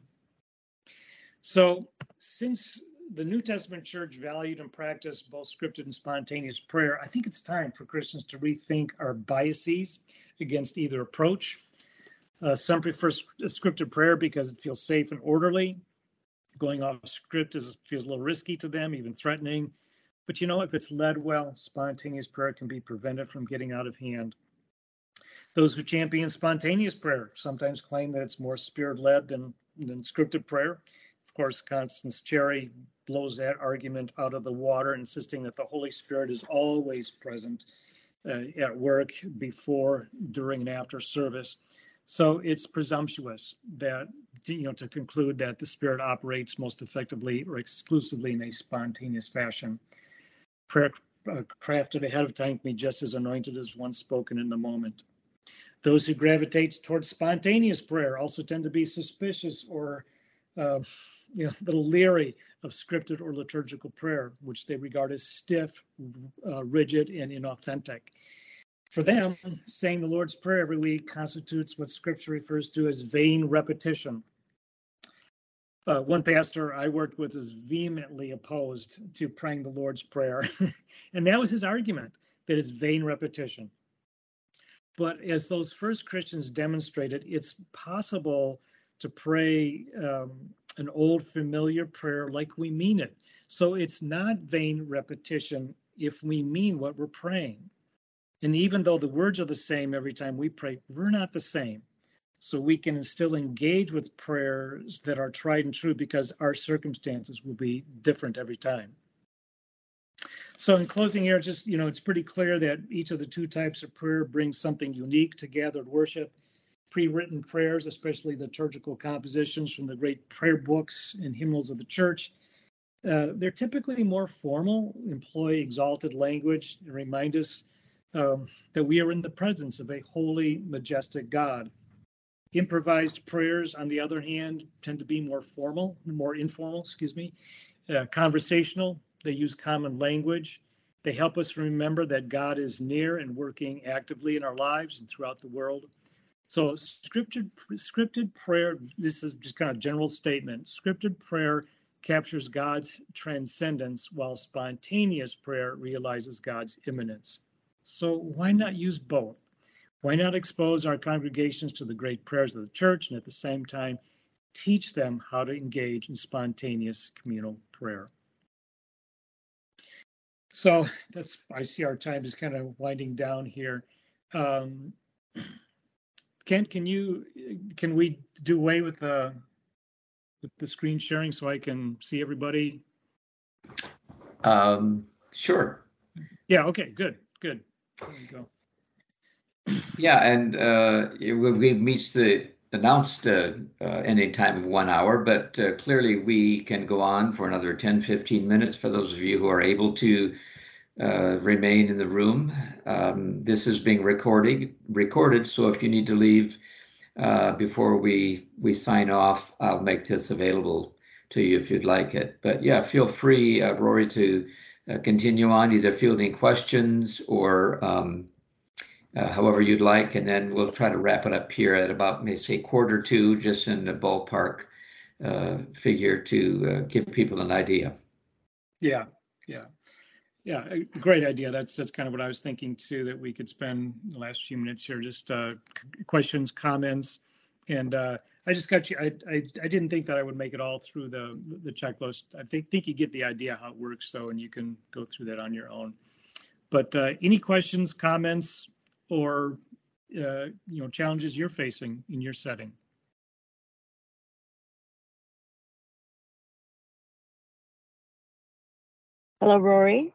So since the New Testament church valued and practiced both scripted and spontaneous prayer, I think it's time for Christians to rethink our biases against either approach. Uh, some prefer scripted prayer because it feels safe and orderly. Going off script is, feels a little risky to them, even threatening. But you know, if it's led well, spontaneous prayer can be prevented from getting out of hand. Those who champion spontaneous prayer sometimes claim that it's more spirit-led than, than scripted prayer. Of course, Constance Cherry blows that argument out of the water, insisting that the Holy Spirit is always present uh, at work before, during, and after service. So it's presumptuous that, you know, to conclude that the Spirit operates most effectively or exclusively in a spontaneous fashion. Prayer uh, crafted ahead of time can be just as anointed as one spoken in the moment. Those who gravitate towards spontaneous prayer also tend to be suspicious or uh, you know, a little leery of scripted or liturgical prayer, which they regard as stiff, uh, rigid, and inauthentic. For them, saying the Lord's Prayer every week constitutes what Scripture refers to as vain repetition. Uh, one pastor I worked with is vehemently opposed to praying the Lord's Prayer. And that was his argument, that it's vain repetition. But as those first Christians demonstrated, it's possible to pray um, an old familiar prayer like we mean it. So it's not vain repetition if we mean what we're praying. And even though the words are the same every time we pray, we're not the same. So we can still engage with prayers that are tried and true because our circumstances will be different every time. So in closing here, just, you know, it's pretty clear that each of the two types of prayer brings something unique to gathered worship. Pre-written prayers, especially liturgical compositions from the great prayer books and hymnals of the church, uh, they're typically more formal, employ exalted language, and remind us um, that we are in the presence of a holy, majestic God. Improvised prayers, on the other hand, tend to be more formal, more informal, excuse me, uh, conversational. They use common language. They help us remember that God is near and working actively in our lives and throughout the world. So scripted, scripted prayer, this is just kind of a general statement. Scripted prayer captures God's transcendence, while spontaneous prayer realizes God's immanence. So why not use both? Why not expose our congregations to the great prayers of the church and at the same time teach them how to engage in spontaneous communal prayer? So that's, I see our time is kind of winding down here. Um, Kent, can you, can we do away with the, with the screen sharing so I can see everybody?
Um, sure.
Yeah, okay, good, good. There we go.
Yeah, and uh, we've reached the announced uh, uh, ending time of one hour, but uh, clearly we can go on for another ten, fifteen minutes for those of you who are able to uh, remain in the room. Um, this is being recorded, recorded, so if you need to leave uh, before we, we sign off, I'll make this available to you if you'd like it. But yeah, feel free, uh, Rory, to uh, continue on, either fielding questions or um, Uh, however you'd like, and then we'll try to wrap it up here at about, maybe say, quarter two, just in the ballpark uh, figure to uh, give people an idea.
Yeah, yeah. Yeah, a great idea. That's that's kind of what I was thinking too, that we could spend the last few minutes here, just uh, c- questions, comments. And uh, I just got you, I, I, I didn't think that I would make it all through the, the checklist. I think, think you get the idea how it works though, and you can go through that on your own. But uh, any questions, comments, or uh, you know, challenges you're facing in your setting?
Hello, Rory.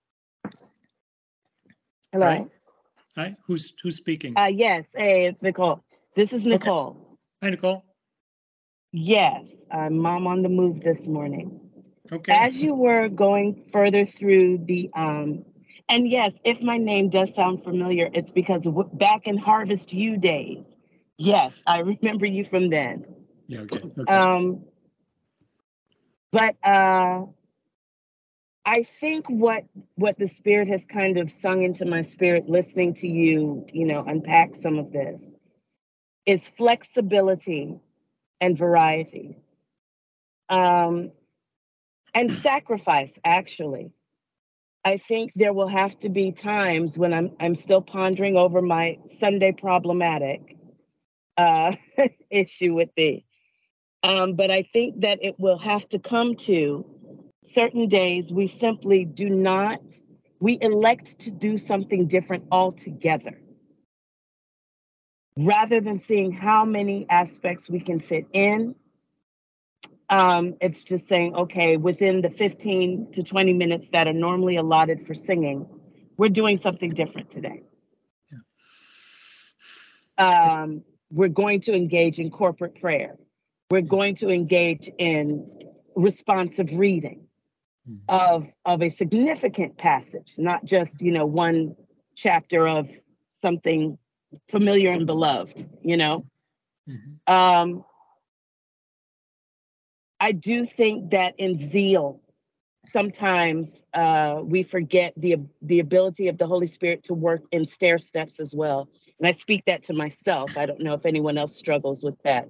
Hello.
Hi. Hi. Who's who's speaking?
Uh, yes. Hey, it's Nicole. This is Nicole.
Okay. Hi, Nicole.
Yes, I'm mom on the move this morning.
Okay.
As you were going further through the, um, and yes, if my name does sound familiar, it's because w- back in Harvest U days, yes, I remember you from then.
Yeah. Okay. Okay.
Um, but uh, I think what what the Spirit has kind of sung into my spirit, listening to you, you know, unpack some of this, is flexibility and variety, um, and sacrifice. Actually, I think there will have to be times when I'm I'm still pondering over my Sunday problematic uh, issue with thee. Um, but I think that it will have to come to certain days we simply do not, we elect to do something different altogether. Rather than seeing how many aspects we can fit in, um, it's just saying, okay, within the fifteen to twenty minutes that are normally allotted for singing, we're doing something different today. Yeah. Um, we're going to engage in corporate prayer. We're going to engage in responsive reading of of a significant passage, not just, you know, one chapter of something familiar and beloved, you know. Mm-hmm. Um, I do think that in zeal, sometimes uh, we forget the the ability of the Holy Spirit to work in stair steps as well. And I speak that to myself. I don't know if anyone else struggles with that.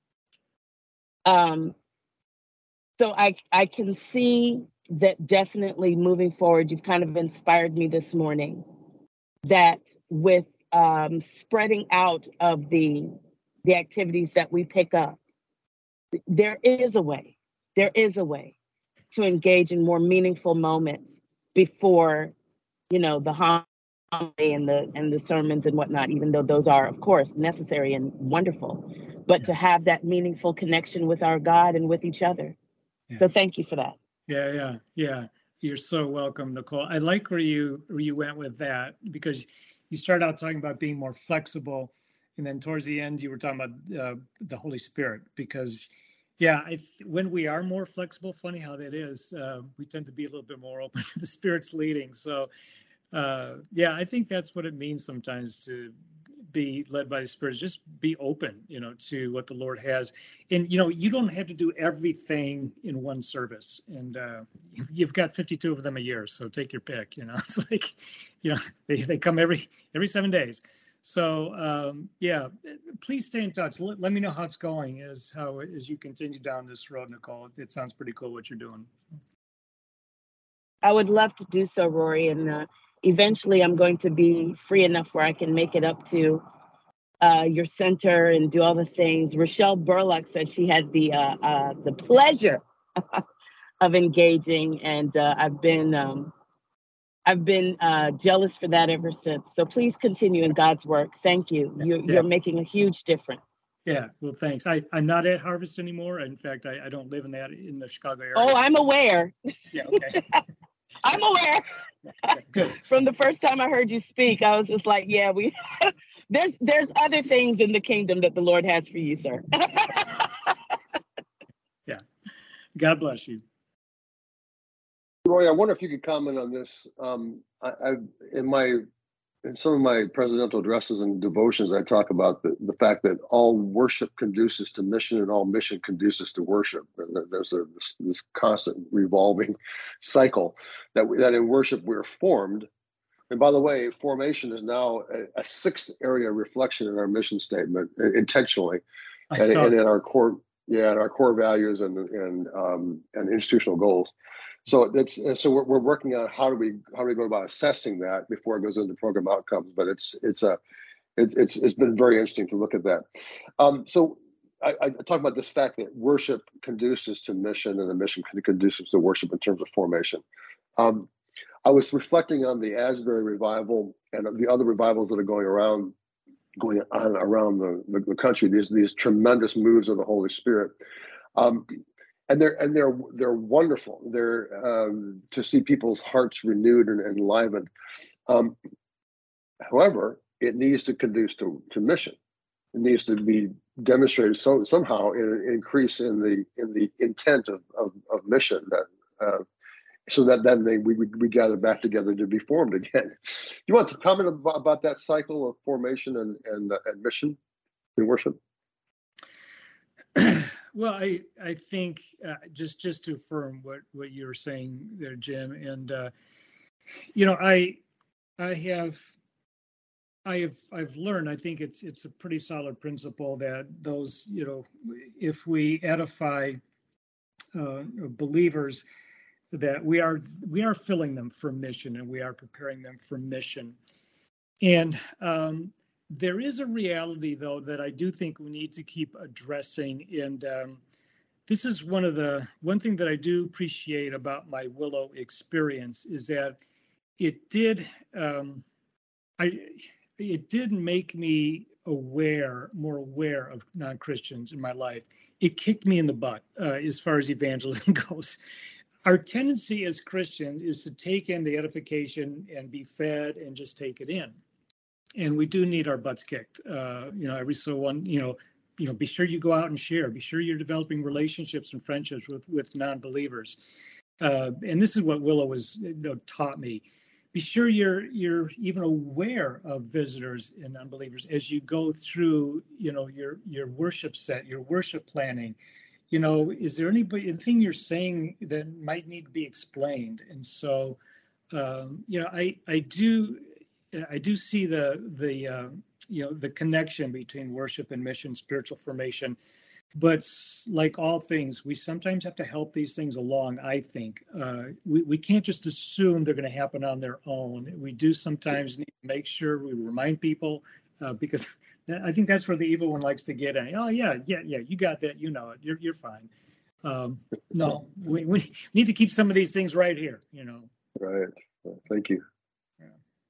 Um, so I I can see that definitely moving forward, you've kind of inspired me this morning that with um, spreading out of the the activities that we pick up, there is a way, there is a way to engage in more meaningful moments before, you know, the holiday and the and the sermons and whatnot, even though those are, of course, necessary and wonderful, but yeah. to have that meaningful connection with our God and with each other. Yeah. So thank you for that.
Yeah, yeah, yeah. You're so welcome, Nicole. I like where you where you went with that, because you started out talking about being more flexible, and then towards the end you were talking about uh, the Holy Spirit. Because, yeah, I, when we are more flexible, funny how that is, uh, we tend to be a little bit more open to the Spirit's leading. So, uh, yeah, I think that's what it means sometimes to be led by the Spirit. Just be open, you know, to what the Lord has. And, you know, you don't have to do everything in one service. And uh, you've got fifty-two of them a year, so take your pick. You know, it's like, you know, they, they come every every seven days. So um, yeah, please stay in touch. Let, let me know how it's going as how as you continue down this road, Nicole. It sounds pretty cool what you're doing.
I would love to do so, Rory, and uh, eventually I'm going to be free enough where I can make it up to uh, your center and do all the things. Rochelle Burlock said she had the uh, uh, the pleasure of engaging, and uh, I've been um, I've been uh, jealous for that ever since. So please continue in God's work. Thank you. You're, yeah. you're making a huge difference.
Yeah, well, thanks. I, I'm not at Harvest anymore. In fact, I, I don't live in that in the Chicago area.
Oh, I'm aware.
Yeah, okay.
I'm aware.
Yeah, good.
From the first time I heard you speak, I was just like, yeah, we there's there's other things in the kingdom that the Lord has for you, sir.
Yeah. God bless you.
Roy, I wonder if you could comment on this. Um, I, I in my in some of my presidential addresses and devotions, I talk about the, the fact that all worship conduces to mission and all mission conduces to worship. There's a, this, this constant revolving cycle that we, that in worship we're formed. And by the way, formation is now a, a sixth area reflection in our mission statement intentionally, and, and in our core, yeah, in our core values and and um, and institutional goals. So that's so we're, we're working on how do we how do we go about assessing that before it goes into program outcomes. But it's it's a it's it's, it's been very interesting to look at that. Um, so I, I talk about this fact that worship conduces to mission, and the mission conduces to worship in terms of formation. Um, I was reflecting on the Asbury revival and the other revivals that are going around, going on around the, the, the country. These these tremendous moves of the Holy Spirit, um, and they're and they're they're wonderful. They're um, to see people's hearts renewed and, and enlivened. Um, however, it needs to conduce to, to mission. It needs to be demonstrated so somehow in an increase in the in the intent of of, of mission that. Uh, So that then they, we, we gather back together to be formed again. You want to comment about, about that cycle of formation and and, uh, and mission in worship?
Well, I I think uh, just just to affirm what what you were saying there, Jim, and uh, you know, I I have I have I've learned. I think it's it's a pretty solid principle that those, you know, if we edify uh, believers, that we are we are filling them for mission, and we are preparing them for mission. And um, there is a reality, though, that I do think we need to keep addressing. And um, this is one of the one thing that I do appreciate about my Willow experience is that it did um, I it did make me aware, more aware of non-Christians in my life. It kicked me in the butt uh, as far as evangelism goes. Our tendency as Christians is to take in the edification and be fed and just take it in. And we do need our butts kicked. Uh, you know, every so one, you know, you know, be sure you go out and share. Be sure you're developing relationships and friendships with, with non-believers. Uh, and this is what Willow has, you know, taught me. Be sure you're you're even aware of visitors and unbelievers as you go through, you know, your your worship set, your worship planning. You know, is there anybody, anything you're saying that might need to be explained? And so, um, you know, I I do I do see the the uh, you know the connection between worship and mission, spiritual formation. But like all things, we sometimes have to help these things along. I think uh, we we can't just assume they're going to happen on their own. We do sometimes need to make sure we remind people uh, because. I think that's where the evil one likes to get at. Oh yeah, yeah, yeah. You got that. You know it. You're you're fine. Um, no, we we need to keep some of these things right here. You know.
Right. Well, thank you.
Yeah.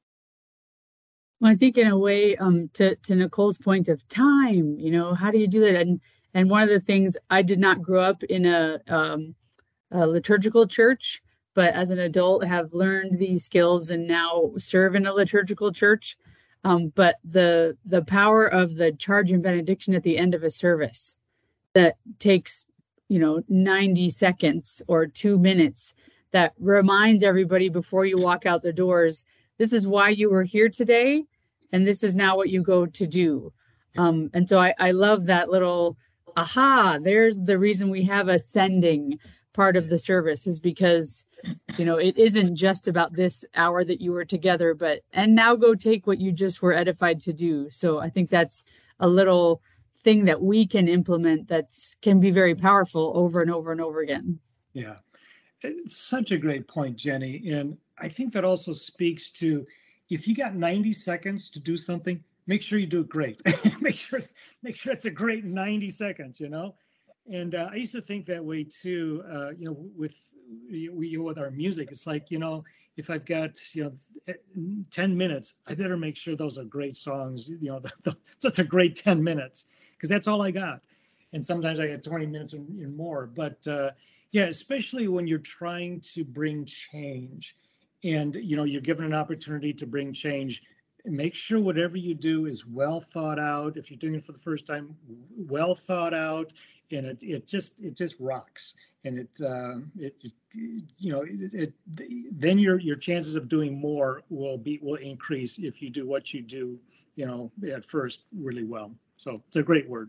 Well, I think in a way, um, to to Nicole's point of time, you know, how do you do that? And and one of the things, I did not grow up in a, um, a liturgical church, but as an adult have learned these skills and now serve in a liturgical church. Um, but the the power of the charge and benediction at the end of a service that takes, you know, ninety seconds or two minutes that reminds everybody before you walk out the doors, this is why you were here today, and this is now what you go to do. Um, and so I, I love that little, aha, there's the reason we have a sending part of the service is because, you know, it isn't just about this hour that you were together, but, and now go take what you just were edified to do. So I think that's a little thing that we can implement that can be very powerful over and over and over again.
Yeah, it's such a great point, Jenny. And I think that also speaks to, if you got ninety seconds to do something, make sure you do it great. make sure, make sure it's a great ninety seconds, you know? And uh, I used to think that way too, uh, you know, with we with our music. It's like, you know, if I've got, you know, ten minutes, I better make sure those are great songs, you know, the, the, that's a great ten minutes, because that's all I got. And sometimes I get twenty minutes and more. But uh, yeah, especially when you're trying to bring change and, you know, you're given an opportunity to bring change, make sure whatever you do is well thought out. If you're doing it for the first time, well thought out, and it it just it just rocks. And it uh, it, it you know it, it then your your chances of doing more will be will increase if you do what you do, you know, at first really well. So it's a great word.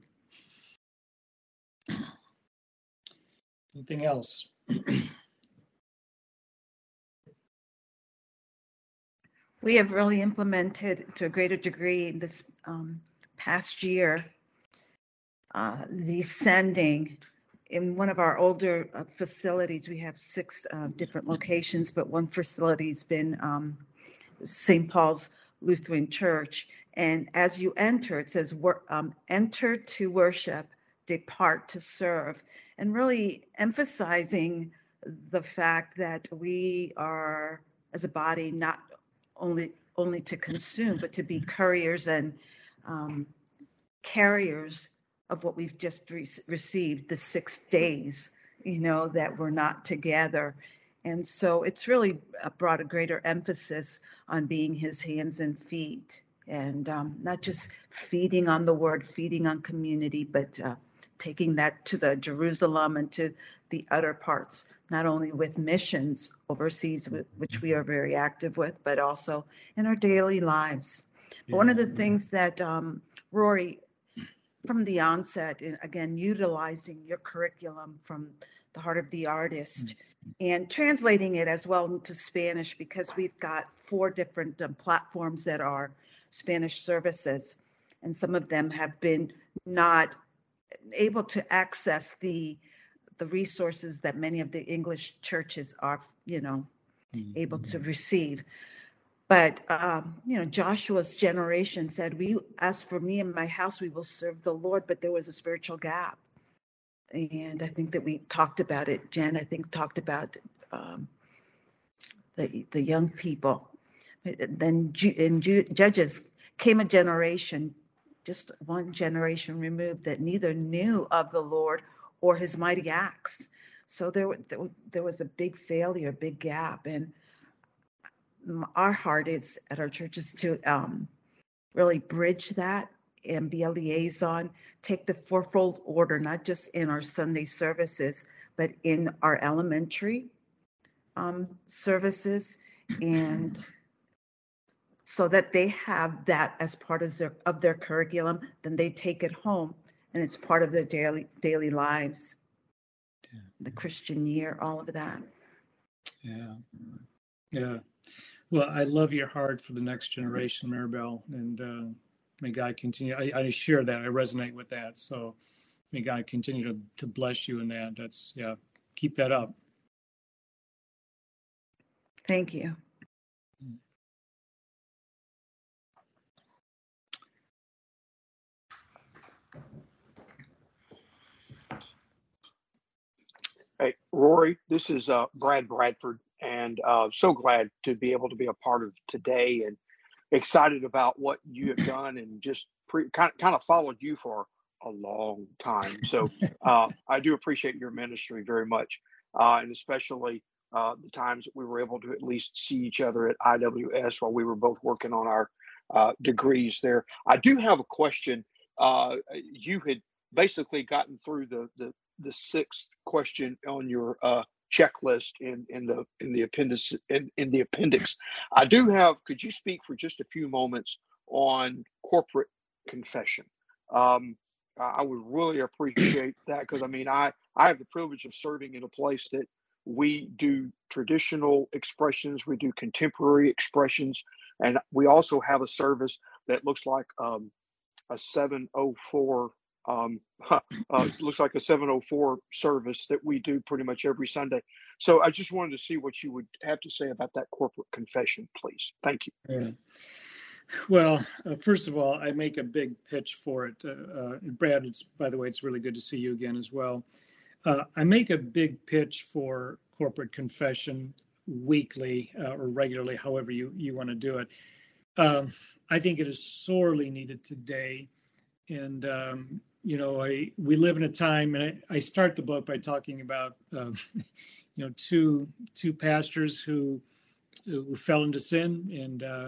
Anything else?
We have really implemented to a greater degree in this um, past year uh, the sending in one of our older uh, facilities, we have six uh, different locations, but one facility's been um, Saint Paul's Lutheran Church. And as you enter, it says, um, enter to worship, depart to serve, and really emphasizing the fact that we are, as a body, not only only to consume, but to be couriers and um, carriers of what we've just re- received, the six days, you know, that we're not together. And so it's really brought a greater emphasis on being his hands and feet, and um, not just feeding on the word, feeding on community, but uh, taking that to the Jerusalem and to the other parts, not only with missions overseas, which we are very active with, but also in our daily lives. Yeah. One of the things that um, Rory, from the onset, again, utilizing your curriculum from the Heart of the Artist and translating it as well into Spanish, because we've got four different um, platforms that are Spanish services, and some of them have been not able to access the the resources that many of the English churches are, you know, mm-hmm. able to receive. But, um, you know, Joshua's generation said, we, as for me and my house, we will serve the Lord, but there was a spiritual gap. And I think that we talked about it. Jen, I think, talked about um, the the young people. Then in Judges came a generation, just one generation removed, that neither knew of the Lord or his mighty acts. So there, there was a big failure, a big gap. And our heart is at our churches to um, really bridge that and be a liaison, take the fourfold order, not just in our Sunday services, but in our elementary um, services, and so that they have that as part of their of their curriculum. Then they take it home, and it's part of their daily daily lives. Yeah. The Christian year, all of that.
Yeah, yeah. Well, I love your heart for the next generation, Maribel, and uh, may God continue. I, I share that. I resonate with that. So may God continue to, to bless you in that. That's, yeah, keep that up.
Thank you.
Hey, Rory, this is uh, Brad Bradford, and uh, so glad to be able to be a part of today, and excited about what you have done, and just pre- kind, of, kind of followed you for a long time. So uh, I do appreciate your ministry very much, uh, and especially uh, the times that we were able to at least see each other at I W S while we were both working on our uh, degrees there. I do have a question. Uh, you had basically gotten through the the the sixth question on your uh, checklist in, in the in the appendix in, in the appendix. I do have. Could you speak for just a few moments on corporate confession? Um, I would really appreciate that, because I mean, I I have the privilege of serving in a place that we do traditional expressions, we do contemporary expressions, and we also have a service that looks like um, a seven oh four. Um, uh, looks like a seven oh four service that we do pretty much every Sunday. So I just wanted to see what you would have to say about that corporate confession, please. Thank you.
Yeah. Well, uh, first of all, I make a big pitch for it. Uh, uh, Brad, it's, by the way, it's really good to see you again as well. Uh, I make a big pitch for corporate confession weekly uh, or regularly, however you, you want to do it. Um, I think it is sorely needed today. And, um, you know, I we live in a time, and I, I start the book by talking about, uh, you know, two two pastors who who fell into sin and uh,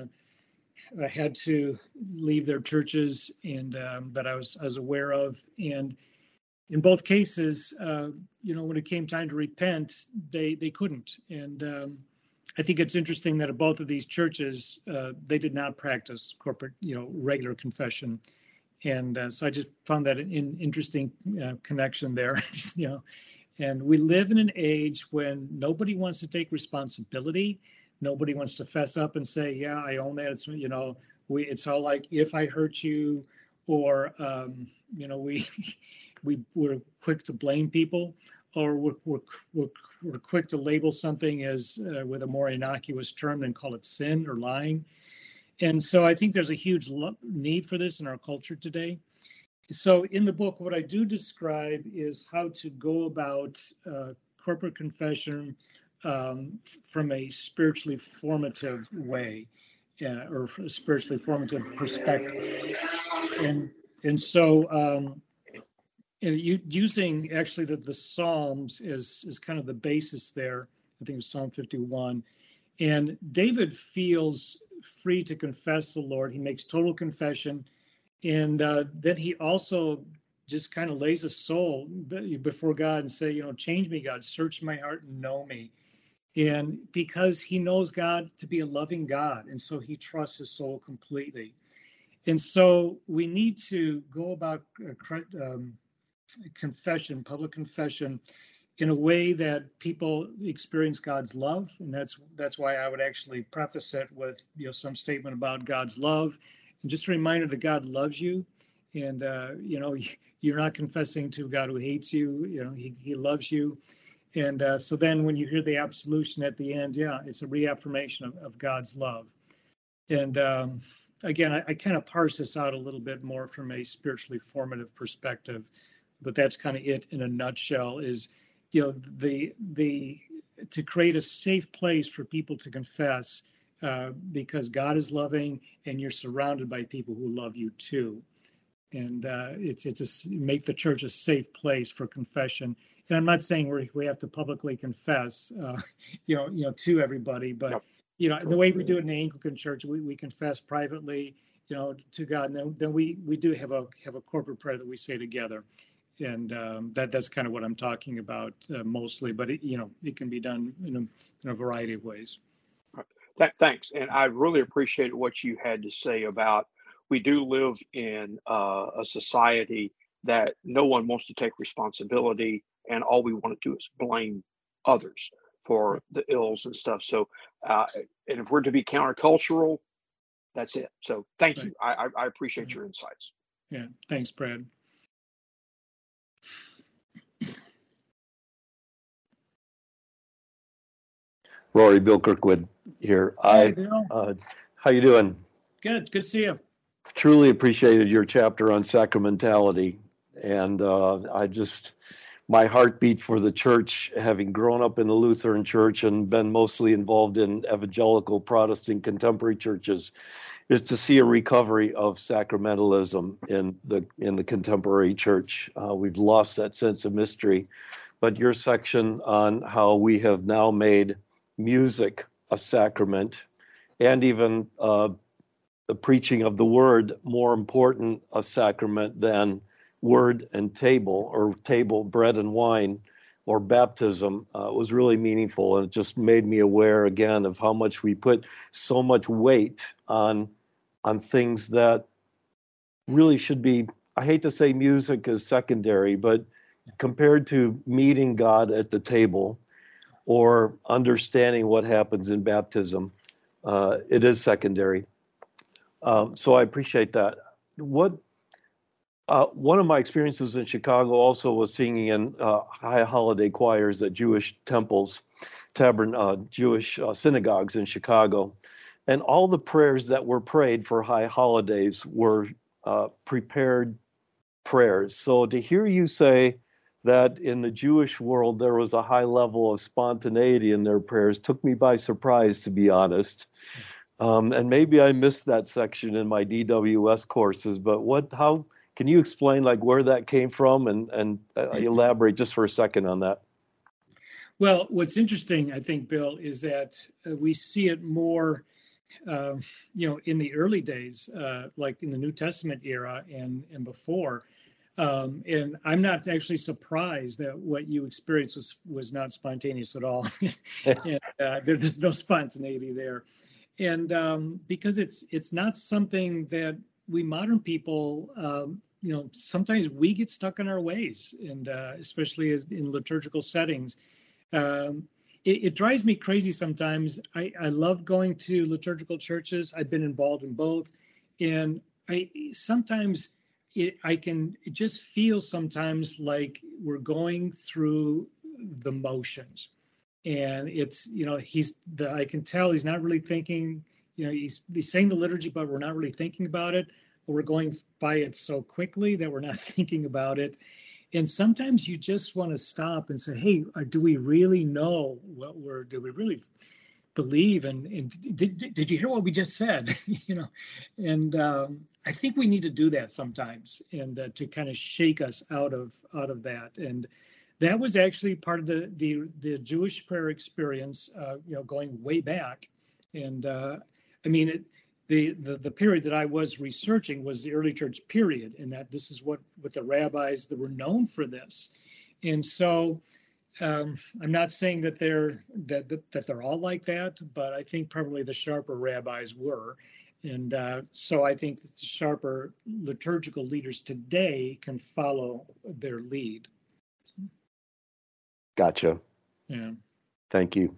had to leave their churches, and um, that I was I was aware of. And in both cases, uh, you know, when it came time to repent, they they couldn't. And um, I think it's interesting that at both of these churches, uh, they did not practice corporate, you know, regular confession. And uh, so I just found that an interesting uh, connection there, you know. And we live in an age when nobody wants to take responsibility. Nobody wants to fess up and say, yeah, I own that. It's, you know, we, it's all like, if I hurt you, or, um, you know, we, we we're quick to blame people, or we're we're, we're, we're quick to label something as uh, with a more innocuous term and call it sin or lying. And so I think there's a huge lo- need for this in our culture today. So in the book, what I do describe is how to go about uh, corporate confession um, from a spiritually formative way, uh, or a spiritually formative perspective. And and so um, and you, using actually the, the Psalms is, is kind of the basis there. I think it's Psalm fifty-one. And David feels free to confess the Lord. He makes total confession. And uh, then he also just kind of lays a soul before God and say, you know, change me, God, search my heart and know me. And because he knows God to be a loving God, and so he trusts his soul completely. And so we need to go about um, confession, public confession, in a way that people experience God's love. And that's that's why I would actually preface it with, you know, some statement about God's love. And just a reminder that God loves you. And, uh, you know, you're not confessing to a God who hates you. You know, he, he loves you. And uh, so then when you hear the absolution at the end, yeah, it's a reaffirmation of, of God's love. And um, again, I, I kind of parse this out a little bit more from a spiritually formative perspective, but that's kind of it in a nutshell is, you know, the, the, to create a safe place for people to confess uh, because God is loving and you're surrounded by people who love you too. And uh, it's, it's a, make the church a safe place for confession. And I'm not saying we we have to publicly confess, uh, you know, you know, to everybody, but yep. you know, the way we do it in the Anglican Church, we, we confess privately, you know, to God. And then, then we we do have a have a corporate prayer that we say together, and um, that that's kind of what I'm talking about uh, mostly. But it, you know, it can be done in a, in a variety of ways.
Th- thanks, and I really appreciate what you had to say about we do live in uh, a society that no one wants to take responsibility. And all we want to do is blame others for the ills and stuff. So, uh, and if we're to be countercultural, that's it. So thank you. I, I, I appreciate your insights.
Yeah. Thanks, Brad.
Rory, Bill Kirkwood here.
Hi,
I,
Bill.
uh, how you doing?
Good. Good to see you.
Truly appreciated your chapter on sacramentality. And uh, I just... my heartbeat for the church, having grown up in the Lutheran church and been mostly involved in evangelical Protestant contemporary churches, is to see a recovery of sacramentalism in the in the contemporary church. Uh, we've lost that sense of mystery. But your section on how we have now made music a sacrament, and even uh, the preaching of the word more important a sacrament than word and table, or table, bread and wine, or baptism, uh, was really meaningful. And it just made me aware again of how much we put so much weight on on things that really should be, I hate to say music is secondary, but compared to meeting God at the table or understanding what happens in baptism, uh, it is secondary. Um, so I appreciate that. What Uh, one of my experiences in Chicago also was singing in uh, high holiday choirs at Jewish temples, tabern, uh, Jewish uh, synagogues in Chicago. And all the prayers that were prayed for high holidays were uh, prepared prayers. So to hear you say that in the Jewish world there was a high level of spontaneity in their prayers took me by surprise, to be honest. Um, and maybe I missed that section in my D W S courses, but what, how, can you explain like where that came from and, and uh, elaborate just for a second on that?
Well, what's interesting, I think, Bill, is that uh, we see it more, uh, you know, in the early days, uh, like in the New Testament era and, and before. Um, and I'm not actually surprised that what you experienced was, was not spontaneous at all. and, uh, there, there's no spontaneity there. And um, because it's it's not something that we modern people, um, you know, sometimes we get stuck in our ways, and uh, especially as in liturgical settings. Um, it, it drives me crazy sometimes. I, I love going to liturgical churches. I've been involved in both. And I sometimes, it, I can just feel sometimes like we're going through the motions, and it's, you know, he's the, I can tell he's not really thinking, you know, he's, he's saying the liturgy, but we're not really thinking about it, or we're going by it so quickly that we're not thinking about it. And sometimes you just want to stop and say, hey, do we really know what we're, do we really believe? And, and did, did you hear what we just said? You know, and um, I think we need to do that sometimes, and uh, to kind of shake us out of, out of that. And that was actually part of the, the, the Jewish prayer experience, uh, you know, going way back. And uh, I mean, it, The, the the period that I was researching was the early church period, and that this is what, what the rabbis that were known for this. And so um, I'm not saying that they're that, that that they're all like that, but I think probably the sharper rabbis were. And uh, so I think that the sharper liturgical leaders today can follow their lead.
Gotcha.
Yeah.
Thank you.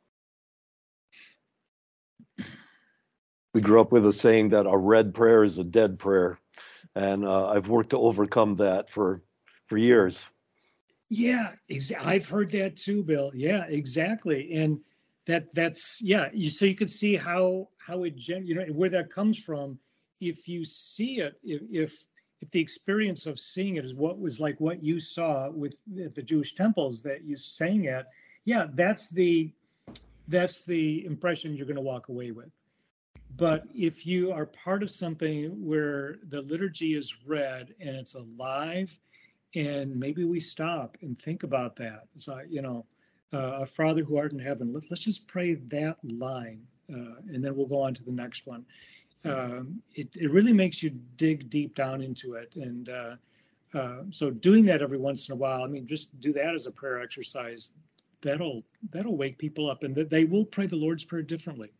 We grew up with a saying that a read prayer is a dead prayer, and uh, I've worked to overcome that for for years.
Yeah, ex- I've heard that too, Bill. Yeah, exactly. And that that's yeah. You, so you can see how how it gen, you know, where that comes from. If you see it, if if if the experience of seeing it is what was like what you saw with at the Jewish temples that you sang at, yeah, that's the that's the impression you're going to walk away with. But if you are part of something where the liturgy is read and it's alive, and maybe we stop and think about that. So, you know, uh, our Father who art in heaven, let, let's just pray that line, uh, and then we'll go on to the next one. Um, it, it really makes you dig deep down into it. And uh, uh, so doing that every once in a while, I mean, just do that as a prayer exercise. That'll, that'll wake people up, and they will pray the Lord's Prayer differently.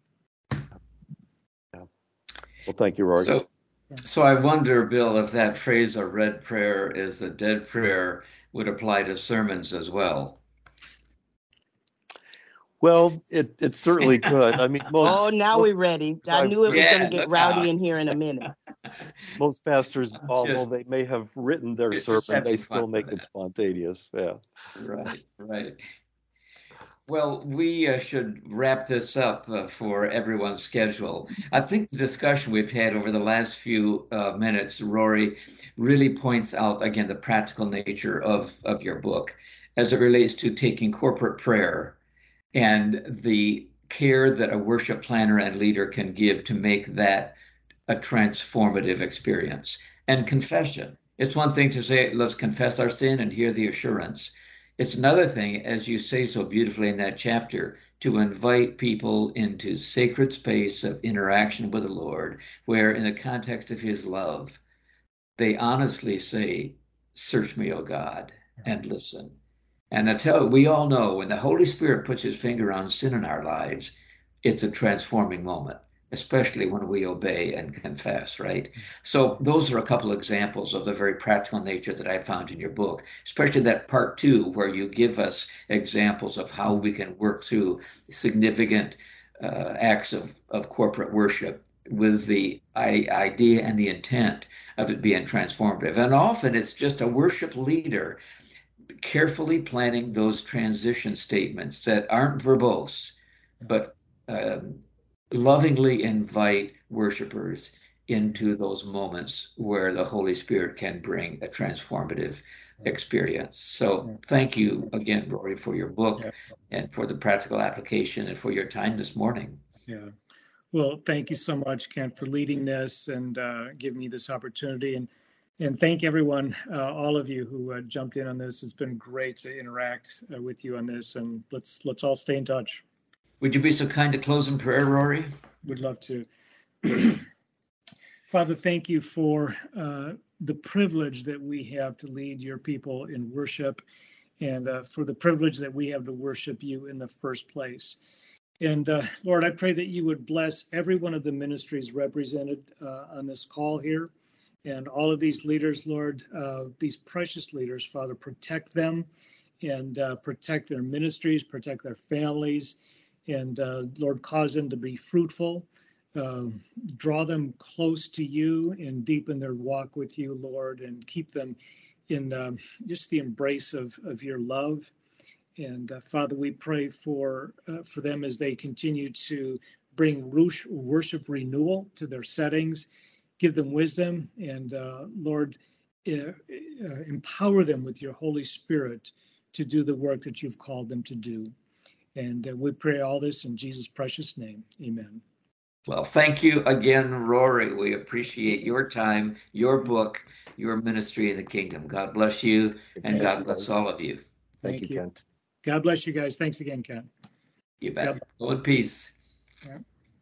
Well, thank you, Rory.
So, so I wonder, Bill, if that phrase, a read prayer is a dead prayer, would apply to sermons as well.
Well, it, it certainly could. I mean, most.
Oh, now
most
we're ready.
pastors
I
I've
knew it was
Yeah,
going to get
look
rowdy
out.
in here in a minute.
Most pastors,
I'm
although
just-
they may have written their
it's just
sermon, they
having
still
fun
make
with
it
that.
spontaneous. Yeah.
Right, right. Well, we uh, should wrap this up uh, for everyone's schedule. I think the discussion we've had over the last few uh, minutes, Rory, really points out, again, the practical nature of, of your book as it relates to taking corporate prayer and the care that a worship planner and leader can give to make that a transformative experience. And confession. It's one thing to say, let's confess our sin and hear the assurance. It's another thing, as you say so beautifully in that chapter, to invite people into sacred space of interaction with the Lord, where in the context of his love, they honestly say, search me, O God, and listen. And I tell you, we all know when the Holy Spirit puts his finger on sin in our lives, it's a transforming moment, especially when we obey and confess, right? So those are a couple of examples of the very practical nature that I found in your book, especially that part two, where you give us examples of how we can work through significant uh, acts of, of corporate worship with the idea and the intent of it being transformative. And often it's just a worship leader carefully planning those transition statements that aren't verbose, but um, lovingly invite worshipers into those moments where the Holy Spirit can bring a transformative experience. So thank you again, Rory, for your book
Yeah.
and for the practical application and for your time this morning.
Yeah. Well, thank you so much, Kent, for leading this and uh, giving me this opportunity. And and thank everyone, uh, all of you who uh, jumped in on this. It's been great to interact uh, with you on this. And let's let's all stay in touch.
Would you be so kind to close in prayer, Rory?
Would love to. Father, thank you for uh, the privilege that we have to lead your people in worship, and uh, for the privilege that we have to worship you in the first place. And uh, Lord, I pray that you would bless every one of the ministries represented uh, on this call here, and all of these leaders, Lord, uh, these precious leaders, Father, protect them and uh, protect their ministries, protect their families, and uh, Lord, cause them to be fruitful. um, draw them close to you and deepen their walk with you, Lord, and keep them in um, just the embrace of, of your love. And uh, Father, we pray for uh, for them as they continue to bring worship renewal to their settings. Give them wisdom, and uh, Lord, uh, uh, empower them with your Holy Spirit to do the work that you've called them to do. And uh, we pray all this in Jesus' precious name. Amen.
Well, thank you again, Rory. We appreciate your time, your book, your ministry in the kingdom. God bless you, and
Thank
God
you,
bless
Kent.
all of you.
Thank,
Thank
you,
you.
Kent.
God bless you guys. Thanks again, Ken.
You bet.
God-
Go in peace.
Yeah.